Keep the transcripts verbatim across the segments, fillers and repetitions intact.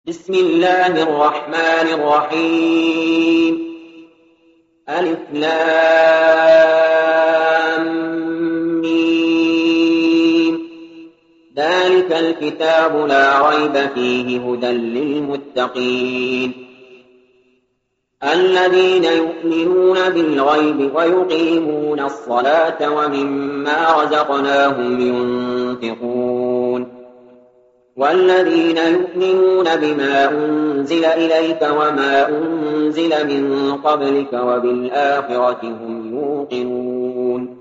بسم الله الرحمن الرحيم. ألف لام ميم. ذلك الكتاب لا ريب فيه هدى للمتقين الذين يؤمنون بالغيب ويقيمون الصلاة ومما رزقناهم ينفقون والذين يؤمنون بما أنزل إليك وما أنزل من قبلك وبالآخرة هم يوقنون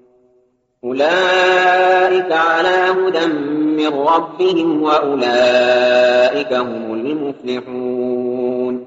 أولئك على هدى من ربهم وأولئك هم المفلحون.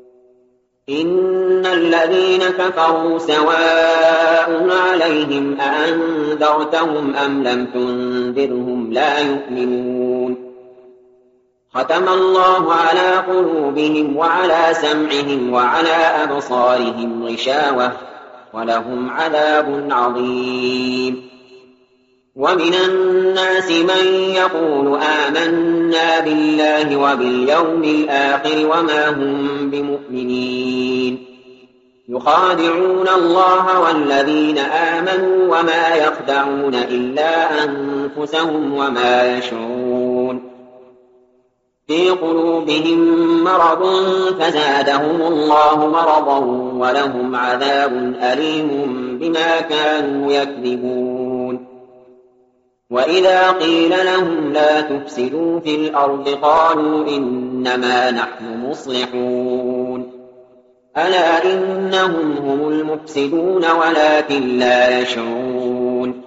إن الذين كفروا سواء عليهم أأنذرتهم أم لم تنذرهم لا يؤمنون ختم الله على قلوبهم وعلى سمعهم وعلى أبصارهم غشاوة ولهم عذاب عظيم. ومن الناس من يقول آمنا بالله وباليوم الآخر وما هم بمؤمنين يخادعون الله والذين آمنوا وما يخدعون إلا أنفسهم وما يشعرون في قلوبهم مرض فزادهم الله مرضا ولهم عذاب أليم بما كانوا يكذبون. وإذا قيل لهم لا تفسدوا في الأرض قالوا إنما نحن مصلحون ألا إنهم هم المفسدون ولكن لا يشعرون.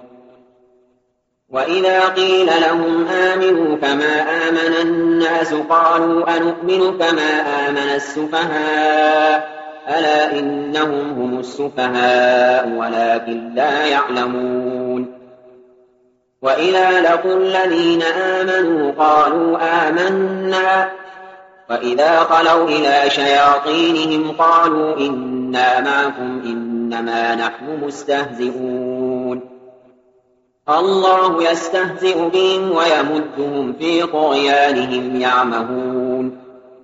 وإذا قيل لهم آمنوا كما آمن الناس قالوا أنؤمن كما آمن السفهاء ألا إنهم هم السفهاء ولكن لا يعلمون. وإذا لقوا الذين آمنوا قالوا آمنا وإذا خلوا إلى شياطينهم قالوا إنا معكم إنما نحن مستهزئون الله يستهزئ بهم ويمدهم في طغيانهم يعمهون.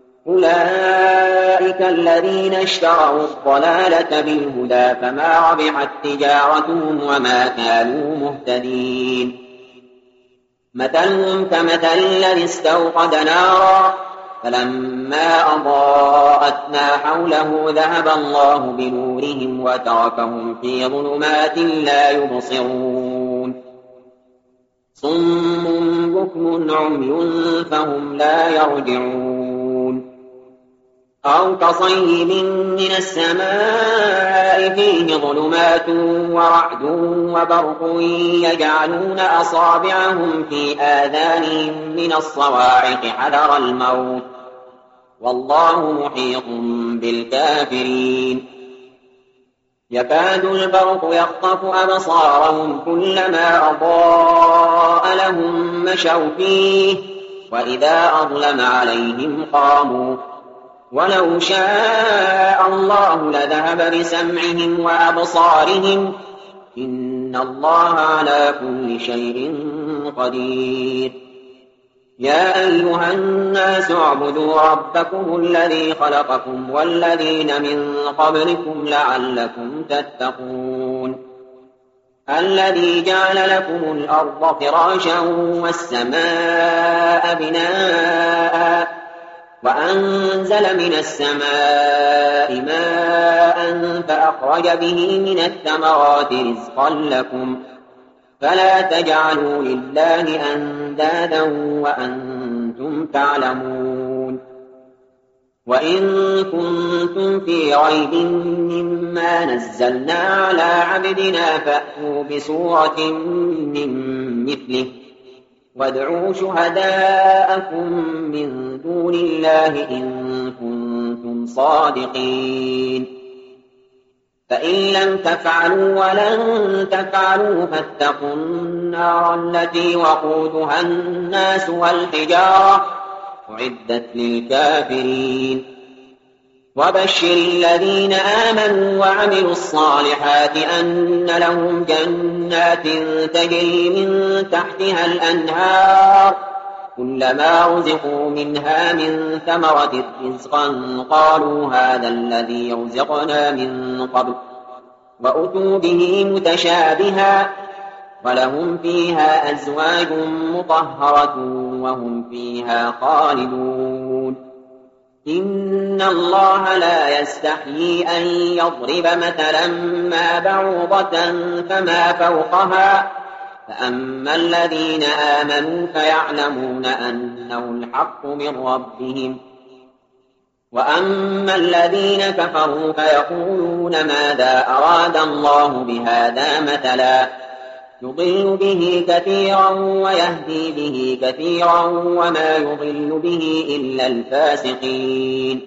أولئك الذين اشتروا الضلالة بالهدى فما ربحت تجارتهم وما كانوا مهتدين. مثلهم كمثل الذي استوقد نارا فلما أضاءت ما حوله ذهب الله بنورهم وتركهم في ظلمات لا يبصرون صم بكم عمي فهم لا يرجعون. أو كصيب من السماء فيه ظلمات ورعد وبرق يجعلون أصابعهم في آذانهم من الصواعق حذر الموت والله محيط بالكافرين. يكاد البرق يخطف أبصارهم كلما أضاء لهم مشوا فيه وإذا أظلم عليهم قاموا ولو شاء الله لذهب بسمعهم وأبصارهم إن الله على كل شيء قدير. يا أيها الناس اعبدوا ربكم الذي خلقكم والذين من قبلكم لعلكم تتقون الذي جعل لكم الأرض فراشا والسماء بناء وأنزل من السماء ماء فأخرج به من الثمرات رزقا لكم فلا تجعلوا لله أندادا وأنتم تعلمون. وإن كنتم في ريب مما نزلنا على عبدنا فأتوا بسورة من مثله وادعوا شهداءكم من دون الله إن كنتم صادقين فإن لم تفعلوا ولن تفعلوا فاتقوا النار التي وقودها الناس والحجارة أعدت للكافرين. وبشر الذين آمنوا وعملوا الصالحات أن لهم جنات تجري من تحتها الأنهار كلما رزقوا منها من ثمرة رزقا قالوا هذا الذي رزقنا من قبل وأتوا به متشابها ولهم فيها أزواج مطهرة وهم فيها خالدون إن الله لا يستحيي أن يضرب مثلا ما بعوضة فما فوقها فأما الذين آمنوا فيعلمون أنه الحق من ربهم وأما الذين كفروا فيقولون ماذا أراد الله بهذا مثلا يضل به كثيرا ويهدي به كثيرا وما يضل به إلا الفاسقين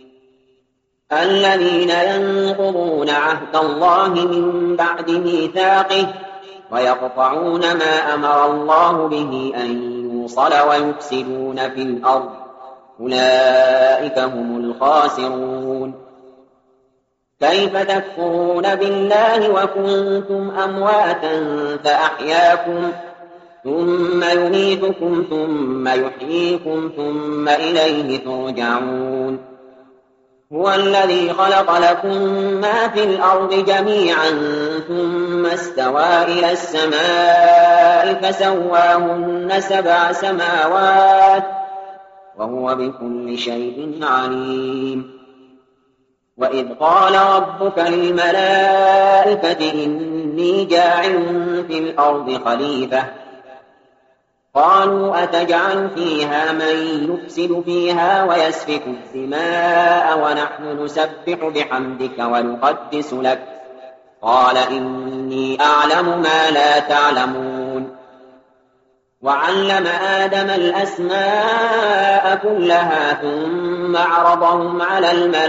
الذين ينقضون عهد الله من بعد ميثاقه ويقطعون ما أمر الله به أن يوصل ويفسدون في الأرض أولئك هم الخاسرون كيف تكفرون بالله وكنتم أمواتا فأحياكم ثم يميتكم ثم يحييكم ثم إليه ترجعون هو الذي خلق لكم ما في الأرض جميعا ثم استوى إلى السماء فسواهن سبع سماوات وهو بكل شيء عليم وإذ قال ربك للملائكة إني جاعل في الأرض خليفة قالوا أتجعل فيها من يفسد فيها ويسفك الدماء ونحن نسبح بحمدك ونقدس لك قال إني أعلم ما لا تعلمون وعلم آدم الأسماء كلها ثم عرضهم على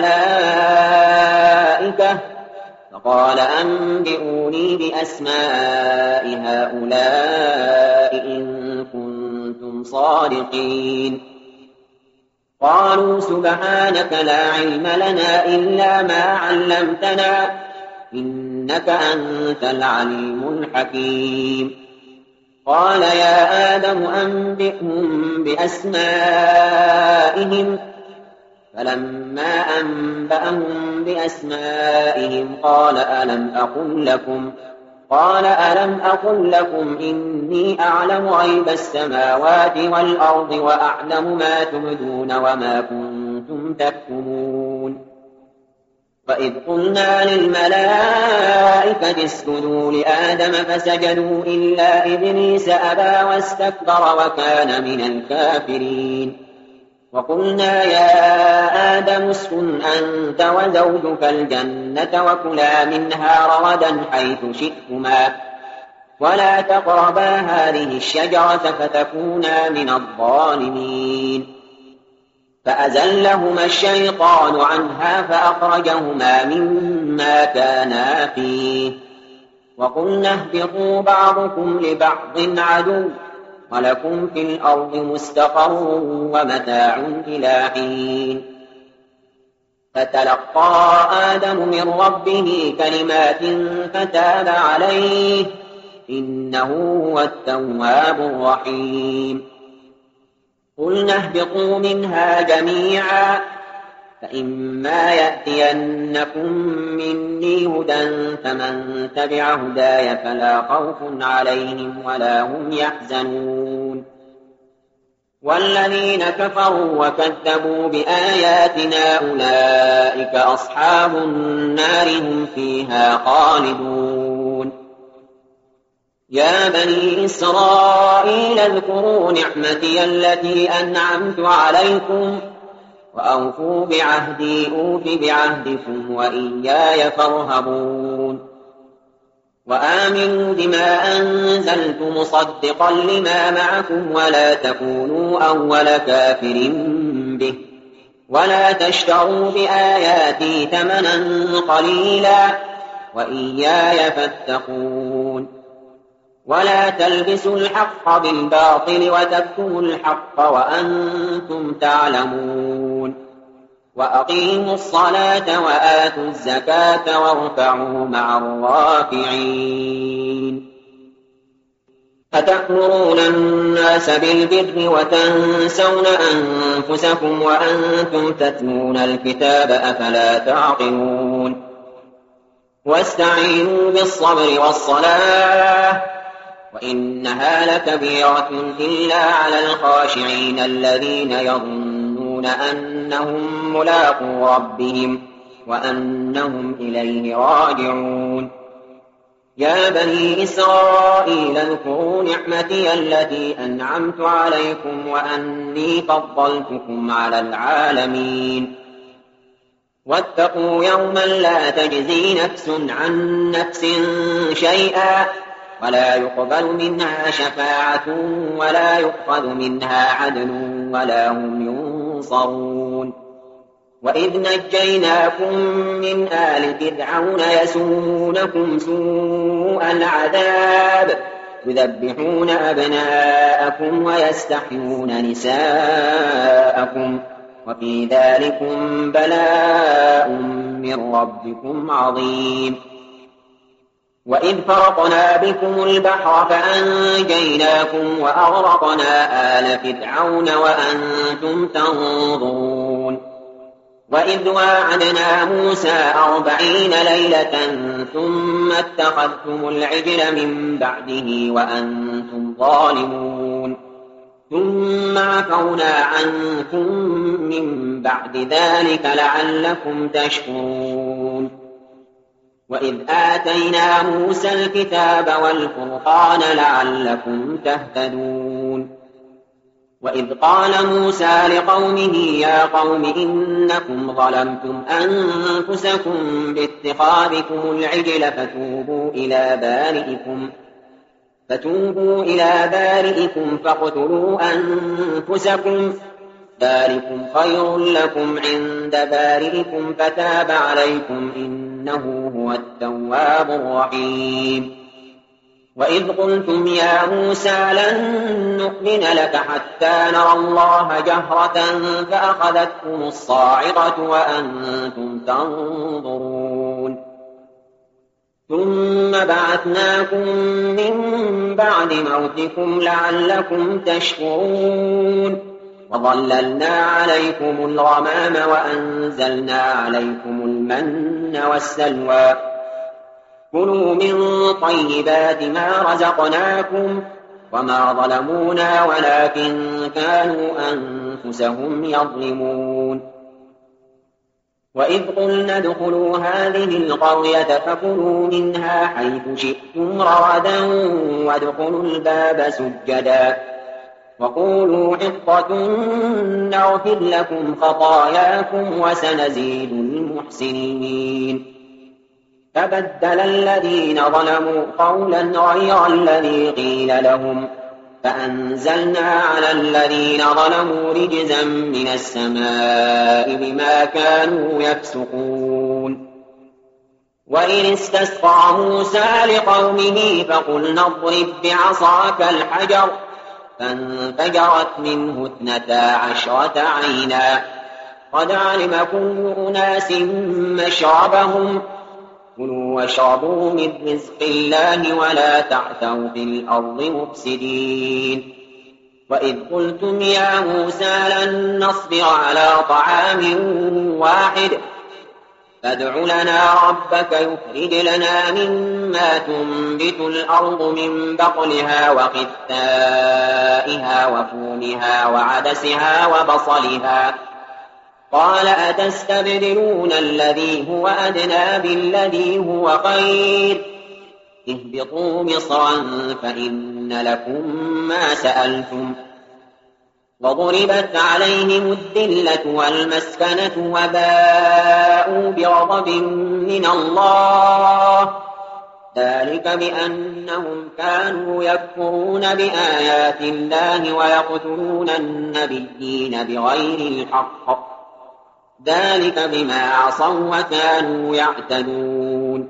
الملائكة فقال أنبئوني بأسماء هؤلاء إن كنتم صادقين قالوا سبحانك لا علم لنا إلا ما علمتنا إنك أنت العليم الحكيم قال يا آدم أنبئهم بأسمائهم فلما أنبأهم بأسمائهم قال ألم أقل لكم قال ألم أقل لكم إني أعلم غيب السماوات والأرض وأعلم ما تبدون وما كنتم تكتمون وإذ قلنا للملائكة اسجدوا لآدم فسجدوا إلا إبليس أبى واستكبر وكان من الكافرين وقلنا يا آدم اسكن أنت وزوجك الجنة وكلا منها رغدا حيث شئتما ولا تقربا هذه الشجرة فتكونا من الظالمين فأزلهما الشيطان عنها فأخرجهما مما كانا فيه وقلنا اهبطوا بعضكم لبعض عدو ولكم في الأرض مستقر ومتاع إلى حين فتلقى آدم من ربه كلمات فتاب عليه إنه هو التواب الرحيم قلنا اهبطوا منها جميعا فإما يأتينكم مني هدى فمن تبع هداي فلا خوف عليهم ولا هم يحزنون والذين كفروا وكذبوا بآياتنا أولئك أصحاب النار هم فيها خالدون يا بني إسرائيل اذكروا نعمتي التي أنعمت عليكم وأوفوا بعهدي أوف بعهدكم وإياي فارهبون وآمنوا بما أنزلت مصدقا لما معكم ولا تكونوا أول كافر به ولا تشتروا بآياتي ثمنا قليلا وإياي فاتقون ولا تلبسوا الحق بالباطل وتكتموا الحق وأنتم تعلمون وأقيموا الصلاة وآتوا الزكاة واركعوا مع الراكعين أتأمرون الناس بالبر وتنسون أنفسكم وأنتم تتلون الكتاب أفلا تعقلون واستعينوا بالصبر والصلاة وإنها لكبيرة إلا على الخاشعين الذين يظنون أنهم ملاقو ربهم وأنهم إليه راجعون يا بني إسرائيل اذكروا نعمتي التي أنعمت عليكم وأني فضلتكم على العالمين واتقوا يوما لا تجزي نفس عن نفس شيئا ولا يقبل منها شفاعة ولا يؤخذ منها عدل ولا هم ينصرون وإذ نجيناكم من آل فرعون يسومونكم سوء العذاب يذبحون أبناءكم ويستحيون نساءكم وفي ذلكم بلاء من ربكم عظيم وإذ فرقنا بكم البحر فأنجيناكم وأغرقنا آل فرعون وأنتم تنظرون وإذ واعدنا موسى أربعين ليلة ثم اتخذتم العجل من بعده وأنتم ظالمون ثم عفونا عنكم من بعد ذلك لعلكم تشكرون وإذ آتينا موسى الكتاب والفرقان لعلكم تهتدون وإذ قال موسى لقومه يا قوم إنكم ظلمتم أنفسكم باتخاذكم العجل فتوبوا إلى بارئكم فتوبوا إلى بارئكم فاقتلوا أنفسكم ذلكم خير لكم عند بارئكم فتاب عليكم إنه هو التواب الرحيم وإذ قلتم يا موسى لن نؤمن لك حتى نرى الله جهرة فأخذتكم الصاعقة وأنتم تنظرون ثم بعثناكم من بعد موتكم لعلكم تشكرون وظللنا عليكم الغمام وأنزلنا عليكم المن والسلوى كلوا من طيبات ما رزقناكم وما ظلمونا ولكن كانوا أنفسهم يظلمون وإذ قلنا ادخلوا هذه القرية فكلوا منها حيث شئتم رغدا وادخلوا الباب سجدا وقولوا حطة نغفر لكم خطاياكم وسنزيد المحسنين فبدل الذين ظلموا قولا غير الذي قيل لهم فأنزلنا على الذين ظلموا رجزا من السماء بما كانوا يفسقون وإن استسقى موسى لقومه فقلنا اضرب بعصاك الحجر فانفجرت منه اثنتا عشرة عينا قد علم كل أناس مشربهم كلوا واشربوا من رزق الله ولا تعثوا في الأرض مفسدين وإذ قلتم يا موسى لن نصبر على طعام واحد فادع لنا ربك يخرج لنا مما تنبت الأرض من بقلها وقثائها وفومها وعدسها وبصلها قال أتستبدلون الذي هو أدنى بالذي هو خير اهبطوا مصرا فإن لكم ما سألتم وضربت عليهم الذلة والمسكنة وباءوا بغضب من الله ذلك بأنهم كانوا يكفرون بآيات الله ويقتلون النبيين بغير الحق ذلك بما عصوا وكانوا يعتدون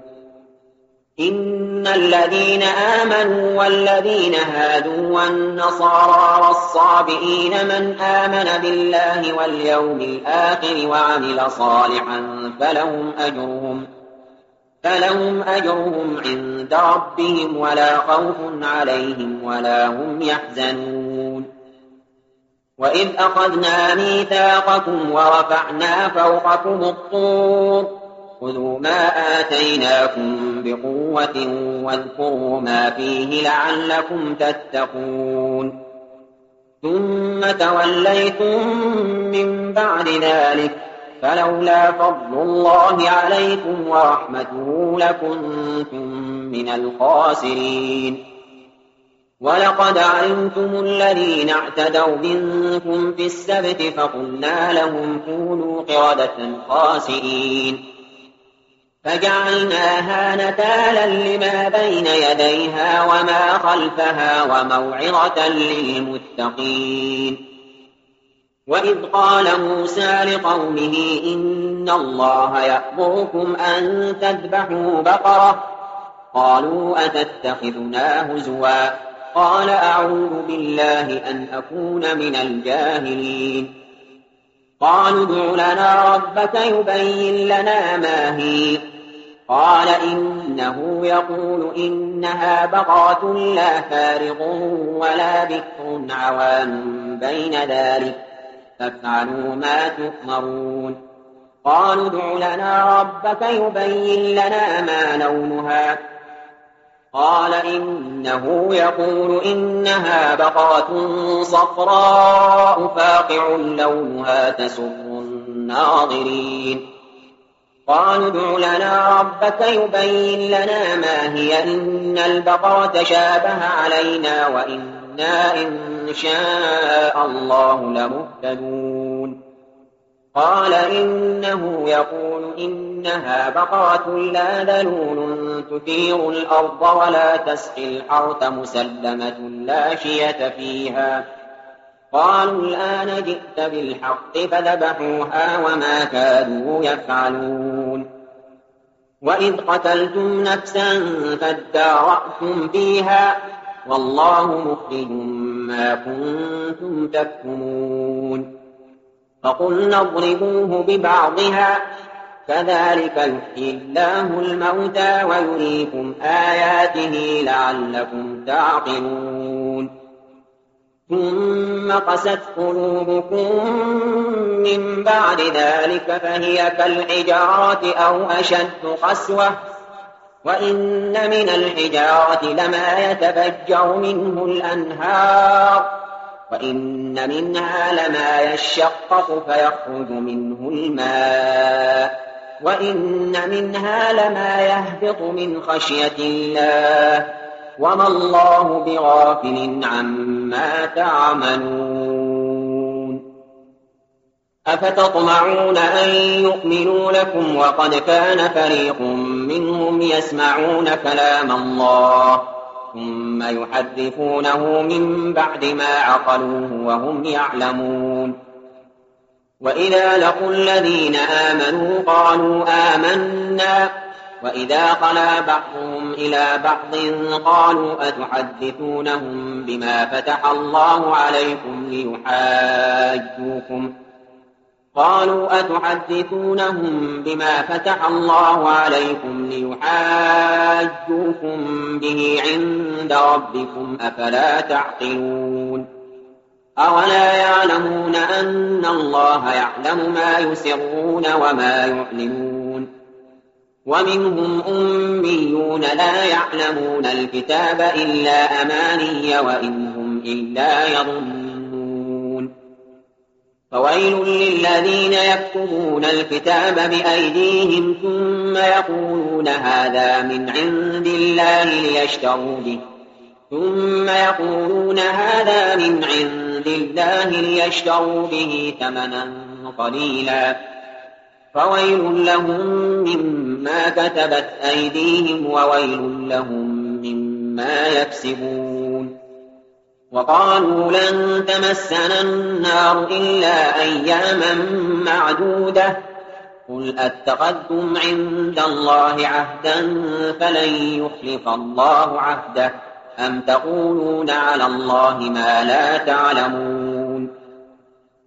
إن الذين آمنوا والذين هادوا والنصارى والصابئين من آمن بالله واليوم الآخر وعمل صالحا فلهم أجرهم فلهم أجرهم عند ربهم ولا خوف عليهم ولا هم يحزنون وإذ أخذنا ميثاقكم ورفعنا فوقكم الطور خذوا ما آتيناكم بقوة واذكروا ما فيه لعلكم تتقون ثم توليتم من بعد ذلك فلولا فضل الله عليكم ورحمته لكنتم من الخاسرين ولقد علمتم الذين اعتدوا منكم في السبت فقلنا لهم كونوا قردة خاسئين فجعلناها نكالا لما بين يديها وما خلفها وموعظة للمتقين وإذ قال موسى لقومه إن الله يأمركم أن تذبحوا بقرة قالوا أتتخذنا هزوا قال أعوذ بالله أن أكون من الجاهلين قالوا ادع لنا ربك يبين لنا ما هي قال إنه يقول إنها بقرة لا فارغ ولا بكر عوان بين ذلك فافعلوا ما تؤمرون قالوا ادع لنا ربك يبين لنا ما لونها قال إنه يقول إنها بقرة صفراء فاقع لونها تسر الناظرين قالوا ادع لنا ربك يبين لنا ما هي إن البقرة شابه علينا وإنا إن شاء الله لمهتدون قال إنه يقول إنها بقرة لا ذلول تثير الأرض ولا تسقي الحرث مسلمة لا شية فيها قالوا الآن جئت بالحق فذبحوها وما كادوا يفعلون وإذ قتلتم نفسا فادارأتم فيها والله مخرج ما كنتم تكتمون فقلنا اضربوه ببعضها كذلك يحيي الله الموتى ويريكم آياته لعلكم تعقلون ثم قست قلوبكم من بعد ذلك فهي كالحجارة أو أشد قسوة وإن من الحجارة لما يتفجر منه الأنهار وإن منها لما يشقق فيخرج منه الماء وإن منها لما يهبط من خشية الله وما الله بغافل عما تعملون أفتطمعون أن يؤمنوا لكم وقد كان فريق منهم يسمعون كلام الله ثم يحرفونه من بعد ما عقلوه وهم يعلمون وإذا لقوا الذين آمنوا قالوا آمنا وإذا خلا بعضهم إلى بعض قالوا أتحدثونهم بما فتح الله عليكم ليحاجوكم قالوا أتحدثونهم بما فتح الله عليكم ليحاجوكم به عند ربكم أفلا تعقلون أولا يعلمون أن الله يعلم ما يسرون وما يعلنون ومنهم أميون لا يعلمون الكتاب إلا أماني وإن هم إلا يظنون فويل للذين يكتبون الكتاب بأيديهم ثم يقولون هذا من عند الله ليشتروا به ثم يقولون هذا من عند الله ليشتروا به ثمنا قليلا فويل لهم مما كتبت أيديهم وويل لهم مما يكسبون وقالوا لن تمسنا النار إلا أياما معدودة قل أتخذتم عند الله عهدا فلن يخلف الله عهده أم تقولون على الله ما لا تعلمون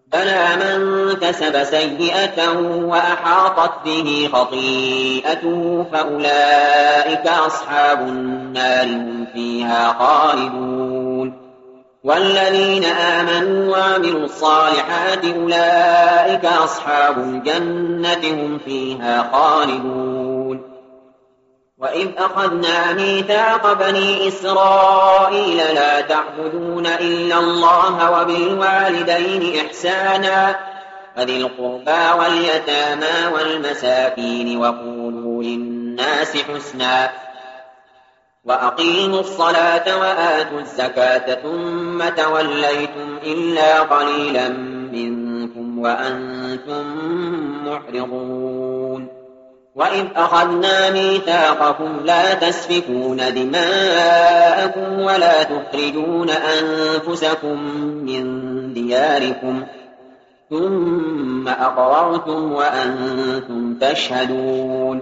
بلى من كسب سيئة وأحاطت به خطيئته فأولئك أصحاب النار هم فيها خالدون والذين آمنوا وعملوا الصالحات أولئك أصحاب الجنة هم فيها خالدون وإذ أخذنا ميثاق بني إسرائيل لا تعبدون إلا الله وبالوالدين إحسانا وذي القربى واليتامى والمساكين وقولوا للناس حسنا وأقيموا الصلاة وآتوا الزكاة ثم توليتم إلا قليلا منكم وأنتم معرضون وإذ أخذنا ميثاقكم لا تسفكون دماءكم ولا تخرجون أنفسكم من دياركم ثم أقررتم وأنتم تشهدون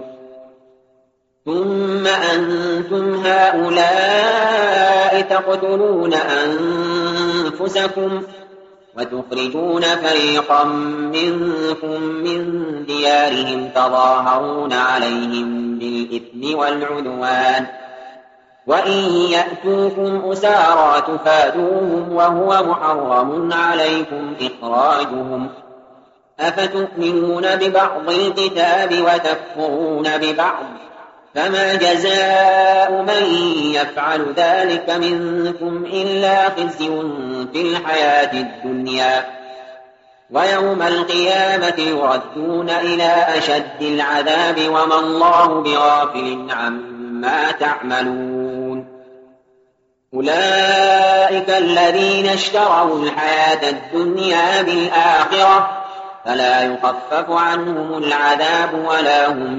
ثم أنتم هؤلاء تقتلون أنفسكم وتخرجون فريقا منكم من ديارهم تظاهرون عليهم بالإثم والعدوان وإن يأتوكم أسارى تفادوهم وهو محرم عليكم إخراجهم أفتؤمنون ببعض الكتاب وتكفرون ببعض فما جزاء من يفعل ذلك منكم إلا خزي في الحياة الدنيا ويوم القيامة يردون إلى أشد العذاب وما الله بغافل عما تعملون أولئك الذين اشتروا الحياة الدنيا بالآخرة فلا يخفف عنهم العذاب ولا هم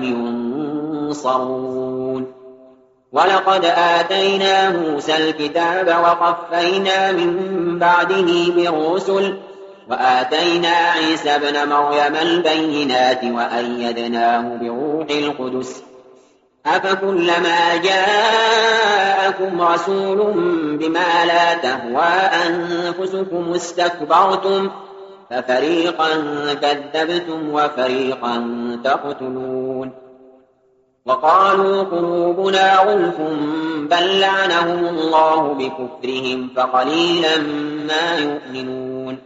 ينصرون ولقد آتينا موسى الكتاب وقفينا من بعده بالرسل وآتينا عيسى ابن مريم البينات وأيدناه بروح القدس أفكلما جاءكم رسول بما لا تهوى أنفسكم استكبرتم ففريقا كذبتم وفريقا تقتلون وقالوا قلوبنا غلف بل لعنهم الله بكفرهم فقليلا ما يؤمنون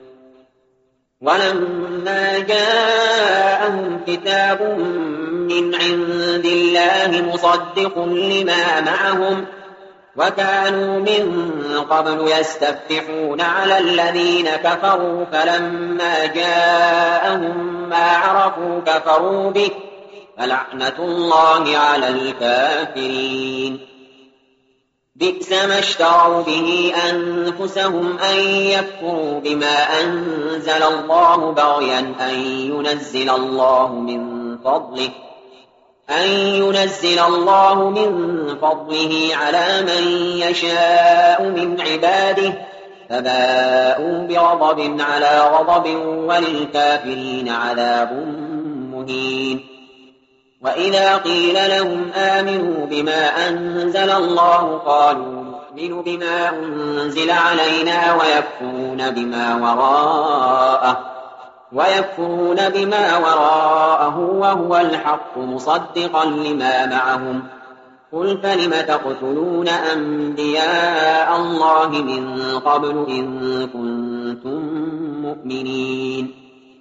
ولما جاءهم كتاب من عند الله مصدق لما معهم وكانوا من قبل يستفتحون على الذين كفروا فلما جاءهم ما عرفوا كفروا به فلعنة الله على الكافرين بئس ما اشتروا به أنفسهم أن يكفروا بما أنزل الله بغيا أن ينزل الله من فضله أن ينزل الله من فضله على من يشاء من عباده فباءوا بغضب على غضب وللكافرين عذاب مهين وإذا قيل لهم آمنوا بما أنزل الله قالوا نؤمن بما أنزل علينا ويكفرون بما وراءه ويكفرون بما وراءه وهو الحق مصدقا لما معهم قل فلم تقتلون أنبياء الله من قبل إن كنتم مؤمنين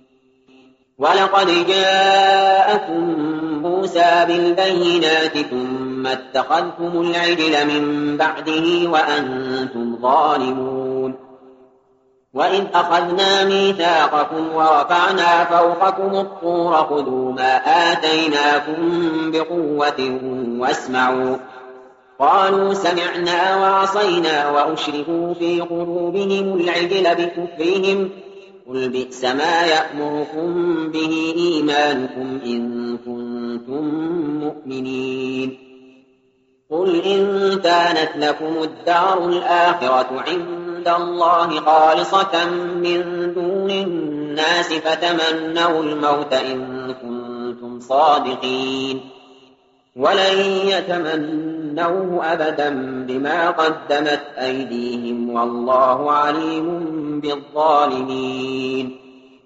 ولقد جاءكم موسى بالبينات ثم اتخذتم العجل من بعده وأنتم ظالمون وإذ أخذنا ميثاقكم ورفعنا فوقكم الطور خذوا ما آتيناكم بقوة واسمعوا قالوا سمعنا وعصينا وأشركوا في قلوبهم العجل بكفرهم قل بئس ما يأمركم به إيمانكم إن كنتم مؤمنين قل إن كانت لكم الدار الآخرة عند الله خالصة من دون الناس فتمنوا الموت إن كنتم صادقين ولن يتمنوه أبدا بما قدمت أيديهم والله عليم بالظالمين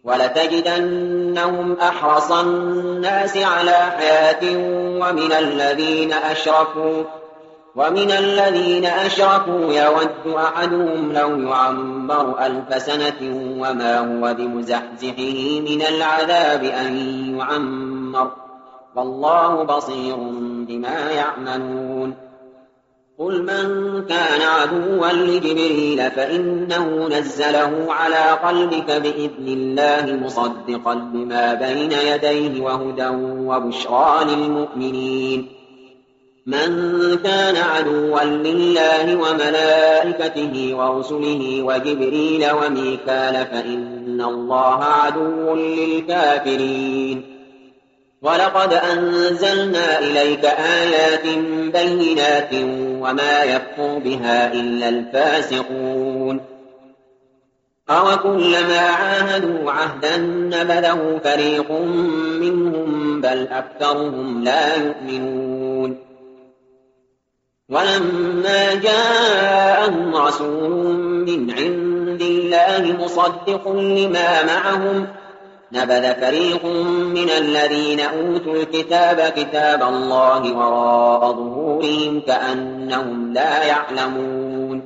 ولتجدنهم أحرص الناس على حياة ومن الذين أشركوا ومن الذين أشركوا يود أحدهم لو يعمر ألف سنة وما هو بمزحزحه من العذاب أن يعمر والله بصير بما يعملون قل من كان عدوا لجبريل فإنه نزله على قلبك بإذن الله مصدقا لما بين يديه وهدى وبشرى للمؤمنين من كان عدوا لله وملائكته ورسله وجبريل وميكال فإن الله عدو للكافرين ولقد أنزلنا إليك آيات بينات وما يكفر بها إلا الفاسقون أوكلما عاهدوا عهدا نبذه فريق منهم بل أكثرهم لا يؤمنون ولما جاءهم رسول من عند الله مصدق لما معهم نبذ فريق من الذين أوتوا الكتاب كتاب الله وراء ظهورهم كأنهم لا يعلمون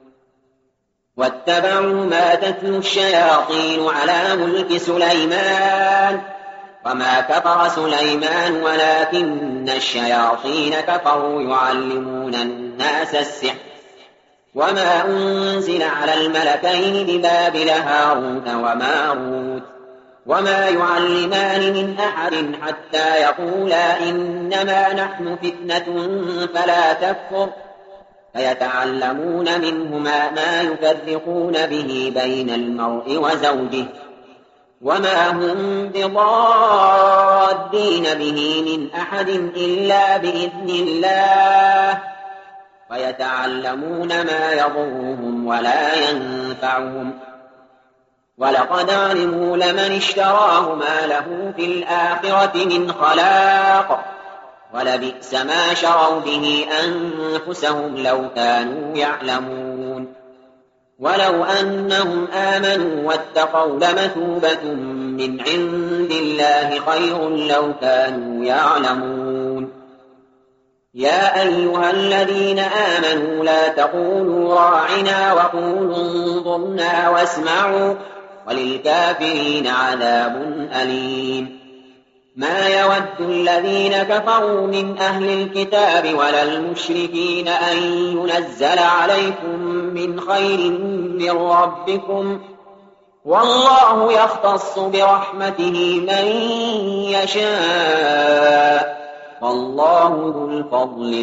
واتبعوا ما تتلو الشياطين على ملك سليمان وما كفر سليمان ولكن الشياطين كفروا يعلمون الناس السحر وما أنزل على الملكين ببابل هاروت وماروت وما يعلمان من أحد حتى يقولا إنما نحن فتنة فلا تكفر فيتعلمون منهما ما يفرقون به بين المرء وزوجه وما هم بضادين به من أحد إلا بإذن الله ويتعلمون ما يضرهم ولا ينفعهم ولقد علموا لمن اشتراه ما له في الآخرة من خلاق ولبئس ما شروا به أنفسهم لو كانوا يعلمون ولو أنهم آمنوا واتقوا لمثوبة من عند الله خير لو كانوا يعلمون يا أيها الذين آمنوا لا تقولوا راعنا وقولوا انظرنا واسمعوا وللكافرين عذاب أليم ما يود الذين كفروا من أهل الكتاب ولا المشركين أن ينزل عليكم من خير من ربكم والله يختص برحمته من يشاء والله ذو الفضل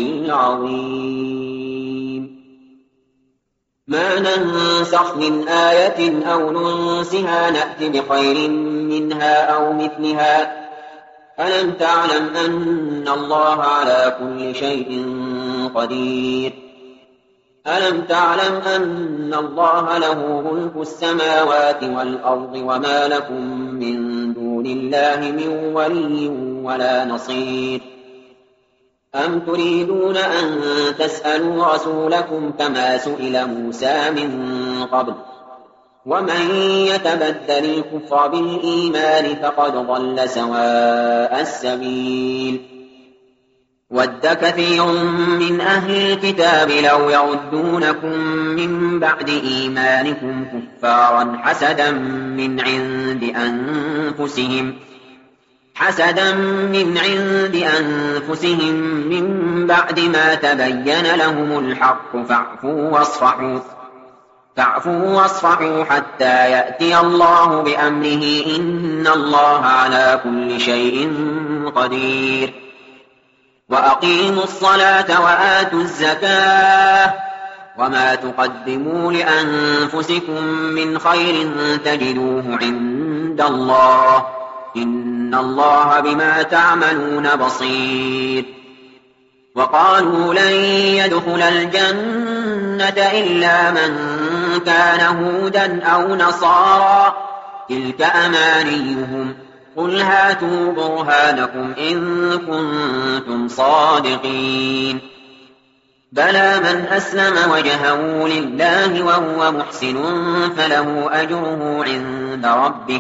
العظيم ما ننسخ من آية أو ننسها نأت بخير منها أو مثلها ألم تعلم أن الله على كل شيء قدير ألم تعلم أن الله له ملك السماوات والأرض وما لكم من دون الله من ولي ولا نصير أم تريدون أن تسألوا رسولكم كما سئل موسى من قبل ومن يتبدل الكفر بالإيمان فقد ضل سواء السبيل ود كثير من أهل الكتاب لو يردونكم من بعد إيمانكم كفارا حسدا من عند أنفسهم حسدا من عند أنفسهم من بعد ما تبين لهم الحق فاعفوا واصفحوا فاعفوا واصفحوا حتى يأتي الله بأمره إن الله على كل شيء قدير وأقيموا الصلاة وآتوا الزكاة وما تقدموا لأنفسكم من خير تجدوه عند الله إن الله بما تعملون بصير وقالوا لن يدخل الجنة إلا من كان هودا أو نصارى تلك أمانيهم قل هاتوا برهانكم إن كنتم صادقين بلى من أسلم وجهه لله وهو محسن فله أجره عند ربه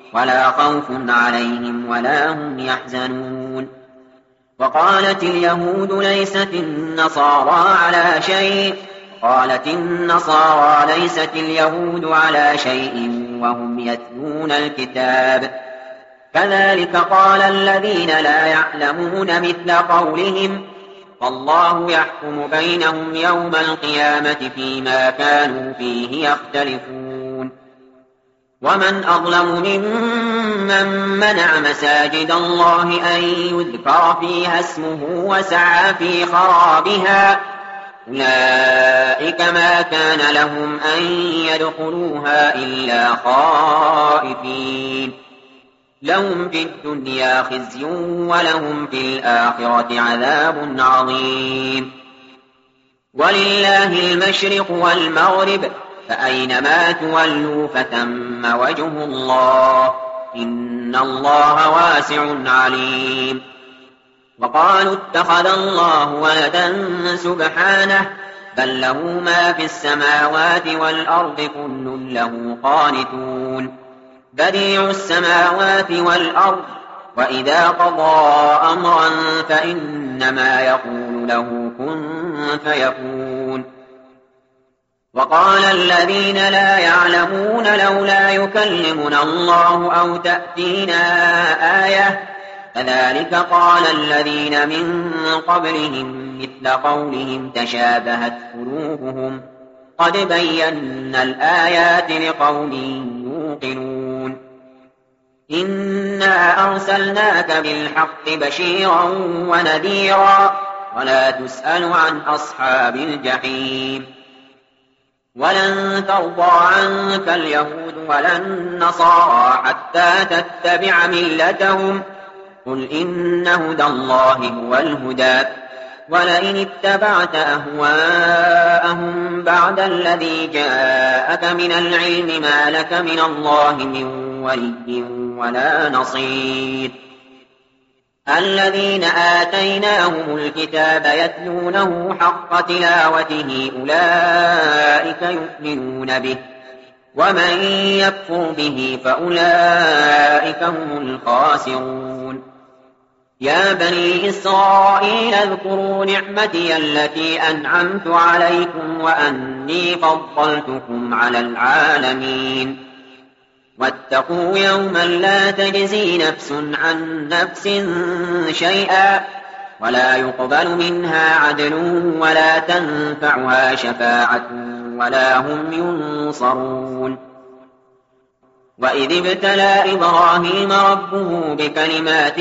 ولا خوف عليهم ولا هم يحزنون. وقالت اليهود ليست النصارى على شيء قالت النصارى ليست اليهود على شيء وهم يتلون الكتاب كذلك قال الذين لا يعلمون مثل قولهم فالله يحكم بينهم يوم القيامة فيما كانوا فيه يختلفون. ومن أظلم ممن منع مساجد الله أن يذكر فيها اسمه وسعى في خرابها أولئك ما كان لهم أن يدخلوها إلا خائفين لهم في الدنيا خزي ولهم في الآخرة عذاب عظيم. ولله المشرق والمغرب فأينما تولوا فثم وجه الله إن الله واسع عليم. وقالوا اتخذ الله ولدا سبحانه بل له ما في السماوات والأرض كل له قانتون بديع السماوات والأرض وإذا قضى أمرا فإنما يقول له كن فيكون. وقال الذين لا يعلمون لولا يكلمنا الله أو تأتينا آية كذلك قال الذين من قبلهم مثل قولهم تشابهت قلوبهم قد بينا الآيات لقوم يوقنون. إنا أرسلناك بالحق بشيرا ونذيرا ولا تسأل عن أصحاب الجحيم. ولن ترضى عنك اليهود ولا النصارى حتى تتبع ملتهم قل إن هدى الله هو الهدى ولئن اتبعت أهواءهم بعد الذي جاءك من العلم ما لك من الله من ولي ولا نصير. الذين آتيناهم الكتاب يتلونه حق تلاوته أولئك يؤمنون به ومن يكفر به فأولئك هم الخاسرون. يا بني إسرائيل اذكروا نعمتي التي أنعمت عليكم وأني فضلتكم على العالمين. واتقوا يوما لا تجزي نفس عن نفس شيئا ولا يقبل منها عدل ولا تنفعها شفاعة ولا هم ينصرون. وإذ ابتلى إبراهيم ربه بكلمات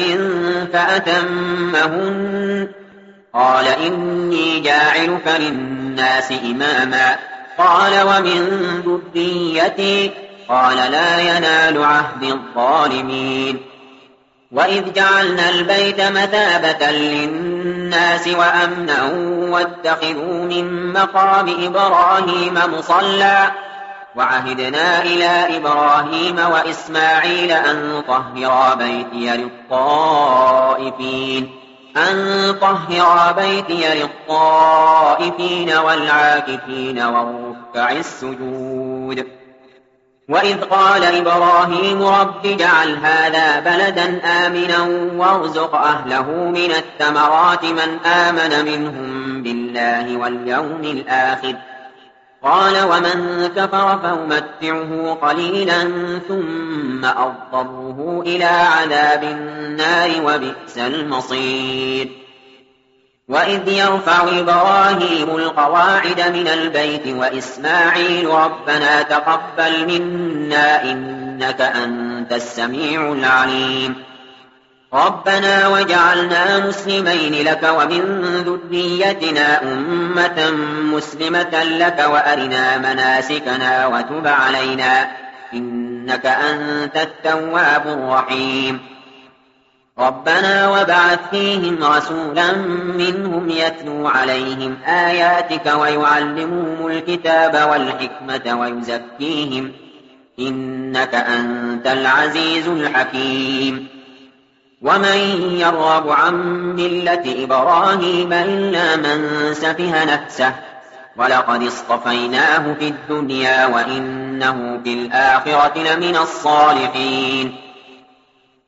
فأتمهن قال إني جاعلك للناس إماما قال ومن ذريتي قال لا ينال عهد الظالمين. وإذ جعلنا البيت مثابة للناس وأمنا واتخذوا من مقام إبراهيم مصلى وعهدنا إلى إبراهيم وإسماعيل أن طهرا بيتي للطائفين أن طهرا بيتي للطائفين والعاكفين والركع السجود. وإذ قال إبراهيم رب اجعل هذا بلدا آمنا وارزق أهله من الثمرات من آمن منهم بالله واليوم الآخر قال ومن كفر فأمتعه قليلا ثم أضطره إلى عذاب النار وبئس المصير. وإذ يرفع إبراهيم القواعد من البيت وإسماعيل ربنا تقبل منا إنك أنت السميع العليم ربنا وجعلنا مسلمين لك ومن ذريتنا أمة مسلمة لك وأرنا مناسكنا وتب علينا إنك أنت التواب الرحيم. ربنا وابعث فيهم رسولا منهم يتلو عليهم آياتك ويعلمهم الكتاب والحكمة ويزكيهم إنك أنت العزيز الحكيم. ومن يرغب عن ملة إبراهيم إلا من سفه نفسه ولقد اصطفيناه في الدنيا وإنه في الآخرة لمن الصالحين.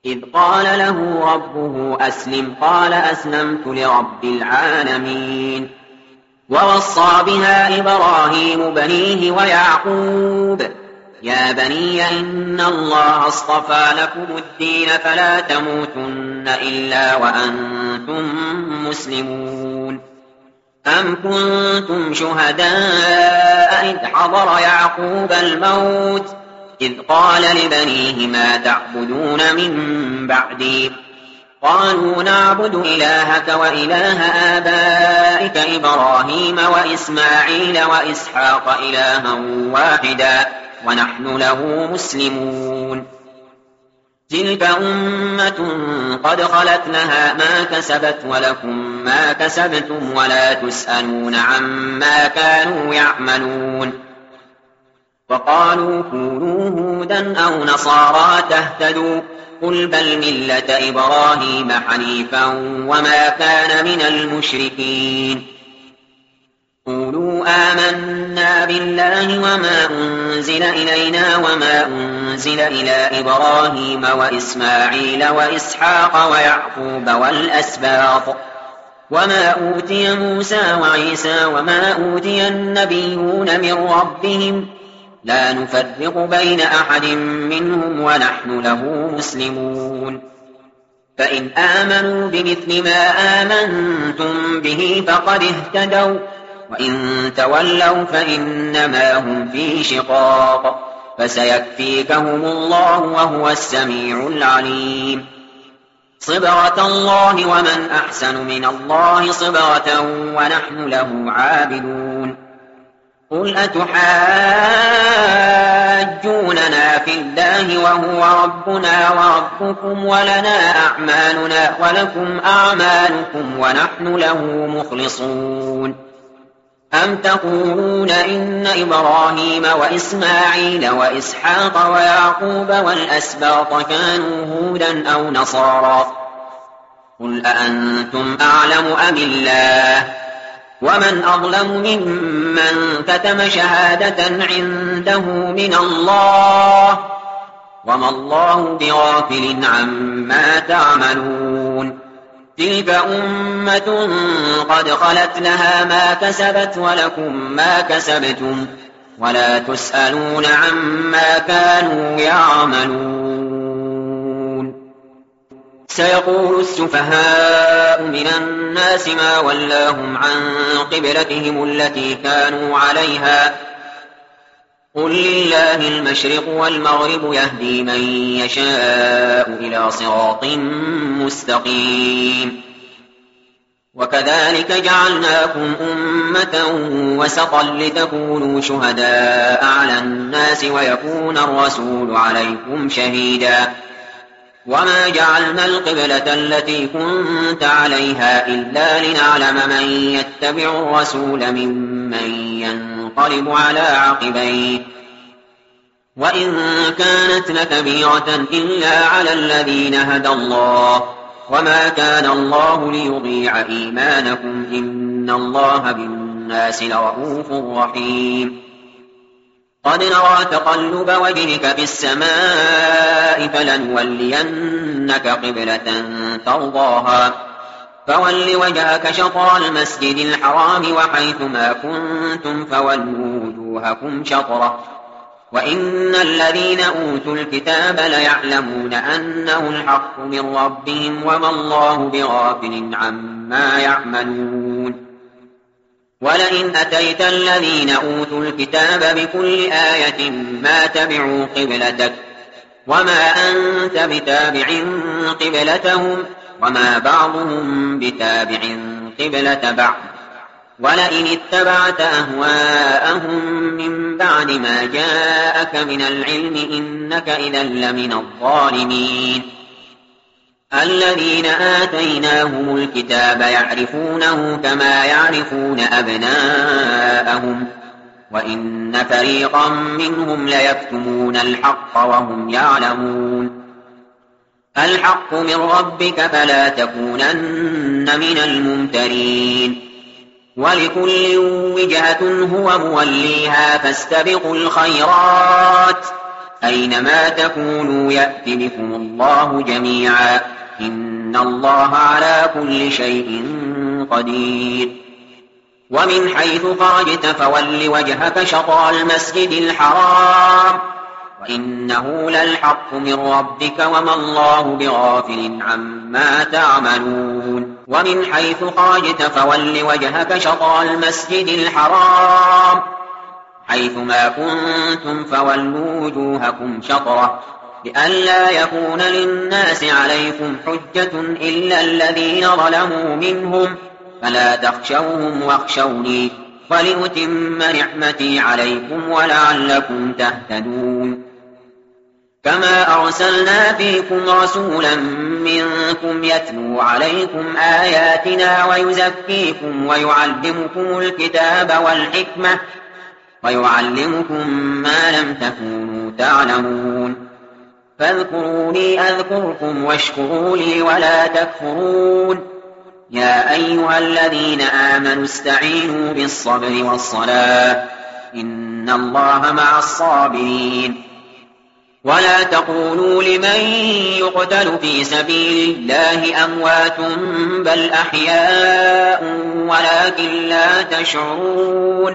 إذ قال له ربه أسلم قال أسلمت لرب العالمين. ووصى بها إبراهيم بنيه ويعقوب يا بني إن الله اصطفى لكم الدين فلا تموتن إلا وأنتم مسلمون. أم كنتم شهداء إذ حضر يعقوب الموت إذ قال لبنيه ما تعبدون من بعدي قالوا نعبد إلهك وإله آبائك إبراهيم وإسماعيل وإسحاق إلها واحدا ونحن له مسلمون. تلك أمة قد خلت لها ما كسبت ولكم ما كسبتم ولا تسألون عما كانوا يعملون. وقالوا كونوا هودا أو نصارى تهتدوا قل بل ملة إبراهيم حنيفا وما كان من المشركين. قولوا آمنا بالله وما أنزل إلينا وما أنزل إلى إبراهيم وإسماعيل وإسحاق ويعقوب والأسباط وما أوتي موسى وعيسى وما أوتي النبيون من ربهم لا نفرق بين أحد منهم ونحن له مسلمون. فإن آمنوا بمثل ما آمنتم به فقد اهتدوا وإن تولوا فإنما هم في شقاق فسيكفيكهم الله وهو السميع العليم. صبغة الله ومن أحسن من الله صبغة ونحن له عابدون. قل أتحاجوننا في الله وهو ربنا وربكم ولنا أعمالنا ولكم أعمالكم ونحن له مخلصون. أم تقولون إن إبراهيم وإسماعيل وإسحاق ويعقوب والأسباط كانوا هودا أو نصارى قل أأنتم أعلم أم الله ومن أظلم ممن كتم شهادة عنده من الله وما الله بغافل عما تعملون. تلك أمة قد خلت لها ما كسبت ولكم ما كسبتم ولا تسألون عما كانوا يعملون. سيقول السفهاء من الناس ما ولاهم عن قبلتهم التي كانوا عليها قل لله المشرق والمغرب يهدي من يشاء إلى صراط مستقيم. وكذلك جعلناكم أمة وسطا لتكونوا شهداء على الناس ويكون الرسول عليكم شهيدا. وما جعلنا القبلة التي كنت عليها إلا لنعلم من يتبع الرسول ممن ينقلب على عقبيه وإن كانت لكبيرة إلا على الذين هدى الله وما كان الله ليضيع إيمانكم إن الله بالناس لرؤوف رحيم. قد نرى تقلب وجهك في السماء فلنولينك قبلة ترضاها فول وجهك شطر المسجد الحرام وحيثما كنتم فولوا وجوهكم شطره وإن الذين أوتوا الكتاب ليعلمون أنه الحق من ربهم وما الله بغافل عما يعملون. ولئن أتيت الذين أوتوا الكتاب بكل آية ما تبعوا قبلتك وما أنت بتابع قبلتهم وما بعضهم بتابع قبلة بعض ولئن اتبعت أهواءهم من بعد ما جاءك من العلم إنك إذا لمن الظالمين. الذين آتيناهم الكتاب يعرفونه كما يعرفون أبناءهم وإن فريقا منهم ليكتمون الحق وهم يعلمون. الحق من ربك فلا تكونن من الممترين. ولكل وجهة هو موليها فاستبقوا الخيرات أينما تكونوا يأت بكم الله جميعا إن الله على كل شيء قدير ومن حيث خرجت فول وجهك شطر المسجد الحرام وإنه للحق من ربك وما الله بغافل عما تعملون ومن حيث خرجت فول وجهك شطر المسجد الحرام حيثما كنتم فولوا وجوهكم شطره لئلا يكون للناس عليكم حجة إلا الذين ظلموا منهم فلا تخشوهم واخشوني ولأتم نعمتي عليكم ولعلكم تهتدون كما أرسلنا فيكم رسولا منكم يتلو عليكم آياتنا ويزكيكم ويعلمكم الكتاب والحكمة ويعلمكم ما لم تكونوا تعلمون فاذكروني أذكركم واشكروا لي ولا تكفرون يا أيها الذين آمنوا استعينوا بالصبر والصلاة إن الله مع الصابرين ولا تقولوا لمن يقتل في سبيل الله أموات بل أحياء ولكن لا تشعرون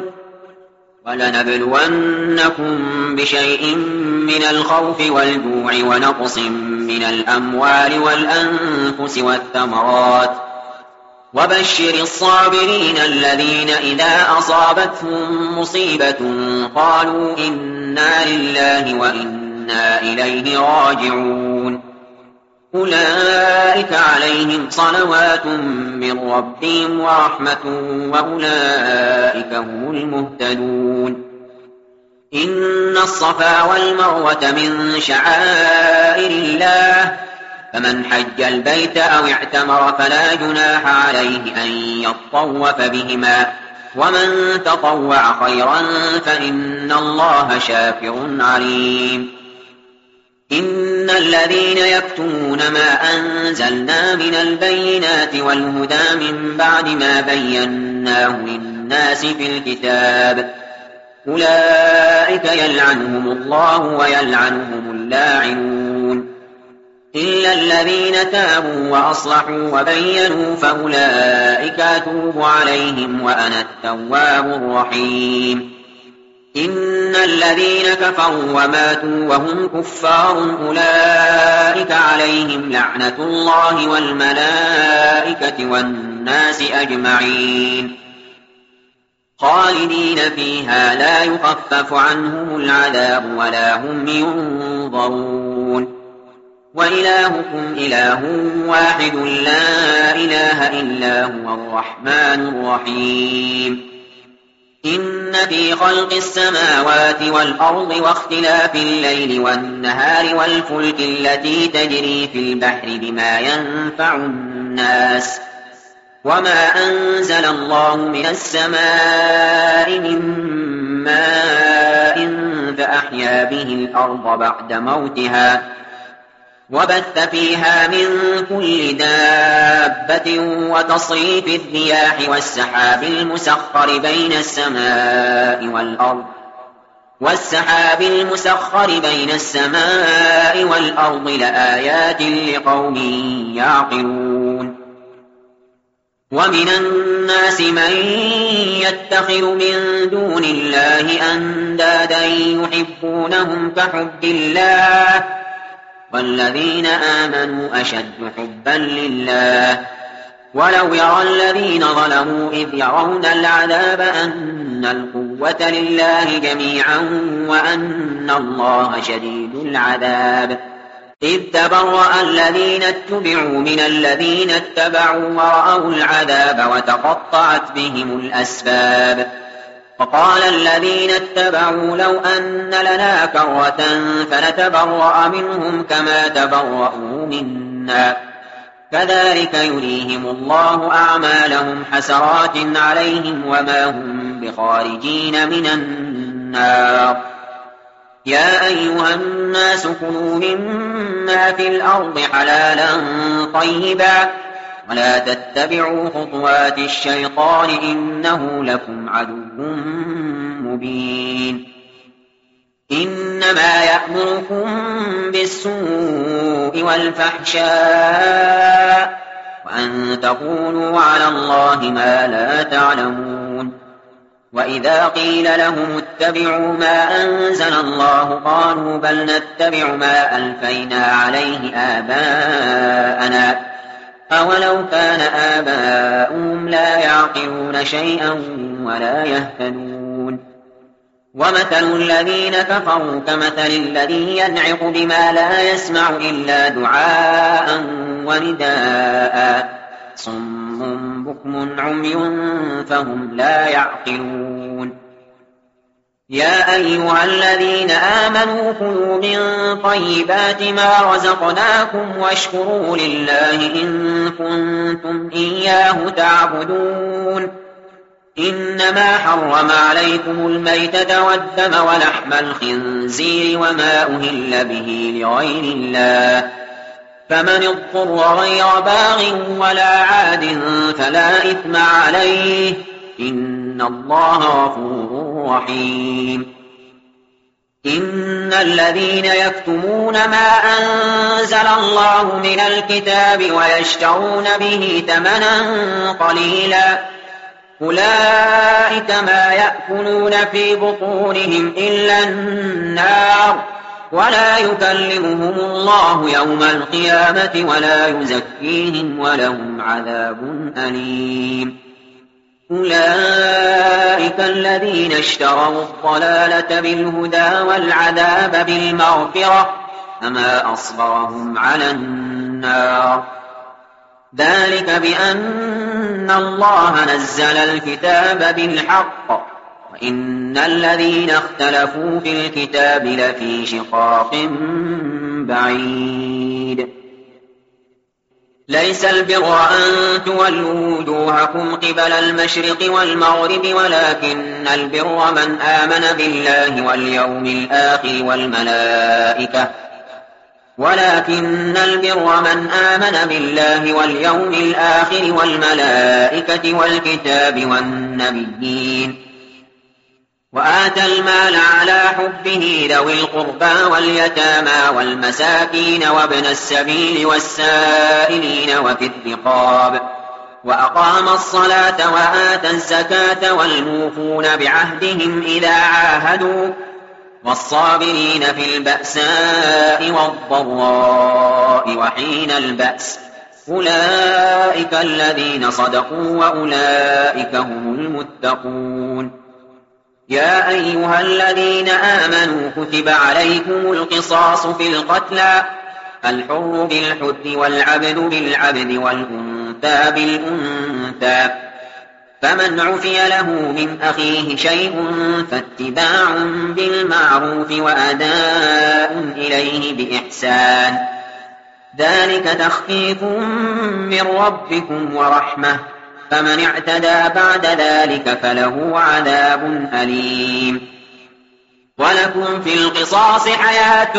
ولنبلونكم بشيء من الخوف والجوع ونقص من الأموال والأنفس والثمرات وبشر الصابرين الذين إذا أصابتهم مصيبة قالوا إنا لله وإنا إليه راجعون أولئك عليهم صلوات من ربهم ورحمة وأولئك هم المهتدون إن الصفا والمروة من شعائر الله فمن حج البيت أو اعتمر فلا جناح عليه أن يطوف بهما ومن تطوع خيرا فإن الله شاكر عليم إن الذين يكتمون ما أنزلنا من البينات والهدى من بعد ما بيناه للناس في الكتاب أولئك يلعنهم الله ويلعنهم اللاعنون إلا الذين تابوا وأصلحوا وبينوا فأولئك أتوب عليهم وأنا التواب الرحيم إن الذين كفروا وماتوا وهم كفار أولئك عليهم لعنة الله والملائكة والناس أجمعين خالدين فيها لا يخفف عنهم العذاب ولا هم ينظرون وإلهكم إله واحد لا إله إلا هو الرحمن الرحيم إن في خلق السماوات والأرض واختلاف الليل والنهار والفلك التي تجري في البحر بما ينفع الناس وما أنزل الله من السماء من ماء فأحيا به الأرض بعد موتها وبث فيها من كل دابة وتصريف الرياح والسحاب المسخر بين السماء والأرض والسحاب المسخر بين السماء والأرض لآيات لقوم يعقلون ومن الناس من يتخذ من دون الله أندادا يحبونهم كحب الله والذين آمنوا أشد حبا لله ولو يرى الذين ظلموا إذ يرون العذاب أن القوة لله جميعا وأن الله شديد العذاب إذ تبرأ الذين اتبعوا من الذين اتبعوا ورأوا العذاب وتقطعت بهم الأسباب وقال الذين اتبعوا لو أن لنا كرة فنتبرأ منهم كما تبرأوا منا كذلك يريهم الله أعمالهم حسرات عليهم وما هم بخارجين من النار يا أيها الناس كلوا مما في الأرض حلالا طيبا ولا تتبعوا خطوات الشيطان إنه لكم عدو مبين إنما يأمركم بالسوء والفحشاء وأن تقولوا على الله ما لا تعلمون. وإذا قيل لهم اتبعوا ما أنزل الله قالوا بل نتبع ما ألفينا عليه آباءنا أولو كان آباؤهم لا يعقلون شيئا ولا يهتدون. ومثل الذين كفروا كمثل الذي ينعق بما لا يسمع إلا دعاء ونداء صم بكم عمي فهم لا يعقلون. يا أيها الذين آمنوا كلوا من طيبات ما رزقناكم واشكروا لله إن كنتم إياه تعبدون. إنما حرم عليكم الميتة والدم ولحم الخنزير وما أهل به لغير الله فمن اضطر غير باغ ولا عاد فلا إثم عليه إن الله غفور رحيم. إن الذين يكتمون ما أنزل الله من الكتاب ويشترون به ثمنا قليلا أولئك ما يأكلون في بطونهم إلا النار ولا يكلمهم الله يوم القيامة ولا يزكيهم ولهم عذاب أليم. أولئك الذين اشتروا الضلالة بالهدى والعذاب بالمغفرة فما أصبرهم على النار ذلك بأن الله نزل الكتاب بالحق وإن الذين اختلفوا في الكتاب لفي شقاق بعيد. ليس البر أن تولوا وجوهكم قبل المشرق والمغرب ولكن البر من آمن بالله واليوم الآخر والملائكة ولكن البر من آمن بالله واليوم الآخر والملائكة والكتاب والنبيين وآتى المال على حبه ذوي القربى واليتامى والمساكين وابن السبيل والسائلين وفي الرقاب وأقام الصلاة وآتى الزكاة والموفون بعهدهم إذا عاهدوا والصابرين في البأساء والضراء وحين البأس أولئك الذين صدقوا وأولئك هم المتقون. يا أيها الذين آمنوا كتب عليكم القصاص في القتلى الحر بالحر والعبد بالعبد والأنثى بالأنثى فمن عفي له من أخيه شيء فاتباع بالمعروف وأداء إليه بإحسان ذلك تخفيف من ربكم ورحمة فمن اعتدى بعد ذلك فله عذاب أليم. ولكم في القصاص حياة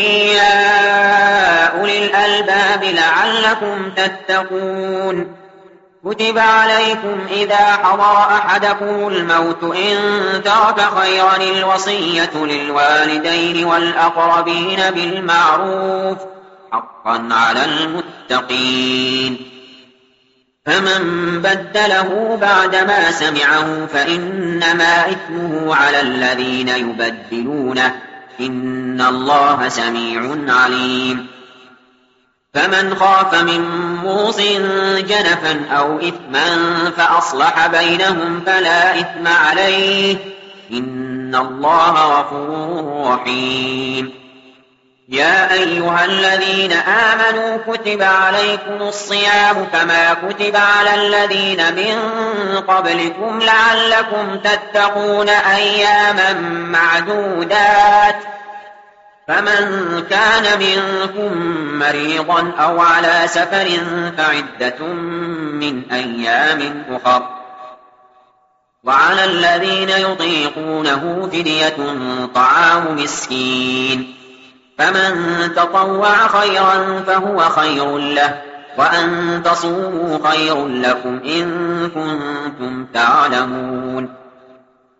يا أولي الألباب لعلكم تتقون. كتب عليكم إذا حضر أحدكم الموت إن ترك خيرا الوصية للوالدين والأقربين بالمعروف حقا على المتقين. فمن بدله بعدما سمعه فإنما إثمه على الذين يبدلونه إن الله سميع عليم. فمن خاف من موص جنفا أو إثما فأصلح بينهم فلا إثم عليه إن الله غفور رحيم. يا أيها الذين آمنوا كتب عليكم الصيام كما كتب على الذين من قبلكم لعلكم تتقون أياما معدودات فمن كان منكم مريضا أو على سفر فعدة من أيام أخر وعلى الذين يطيقونه فدية طعام مسكين فمن تطوع خيرا فهو خير له وأن تصوموا خير لكم إن كنتم تعلمون.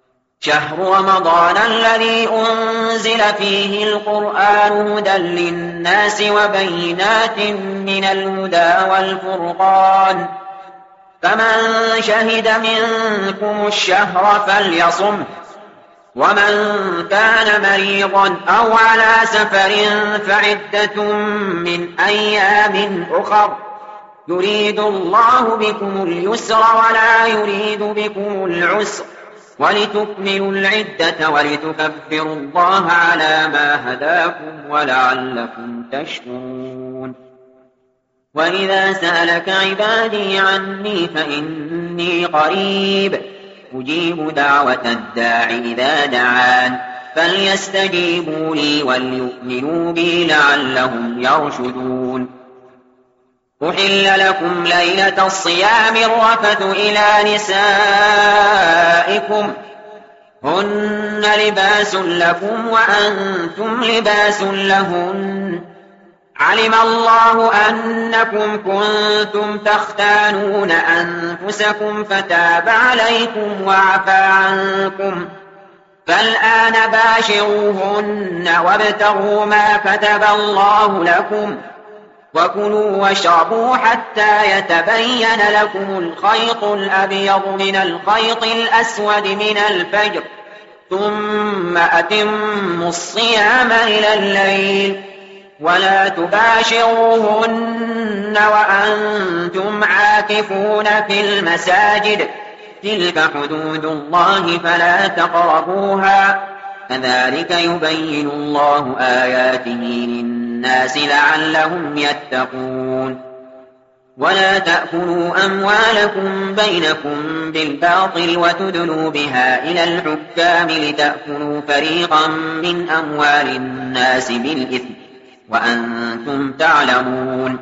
شهر رمضان الذي أنزل فيه القرآن هدى للناس وبينات من الهدى والفرقان فمن شهد منكم الشهر فليصمه ومن كان مريضا أو على سفر فعدة من أيام أخر يريد الله بكم اليسر ولا يريد بكم العسر ولتكملوا العدة ولتكبروا الله على ما هداكم ولعلكم تشكرون. وإذا سألك عبادي عني فإني قريب أجيب دعوة الداع إذا دعان فليستجيبوا لي وليؤمنوا بي لعلهم يرشدون. أحل لكم ليلة الصيام الرفث إلى نسائكم هن لباس لكم وأنتم لباس لهن علم الله أنكم كنتم تختانون أنفسكم فتاب عليكم وعفى عنكم فالآن باشروهن وابتغوا ما كتب الله لكم وكلوا واشربوا حتى يتبين لكم الخيط الأبيض من الخيط الأسود من الفجر ثم أتموا الصيام إلى الليل ولا تباشروهن وأنتم عاكفون في المساجد تلك حدود الله فلا تقربوها كذلك يبين الله آياته للناس لعلهم يتقون. ولا تأكلوا أموالكم بينكم بالباطل وتدلوا بها إلى الحكام لتأكلوا فريقا من أموال الناس بالإثم وأنتم تعلمون.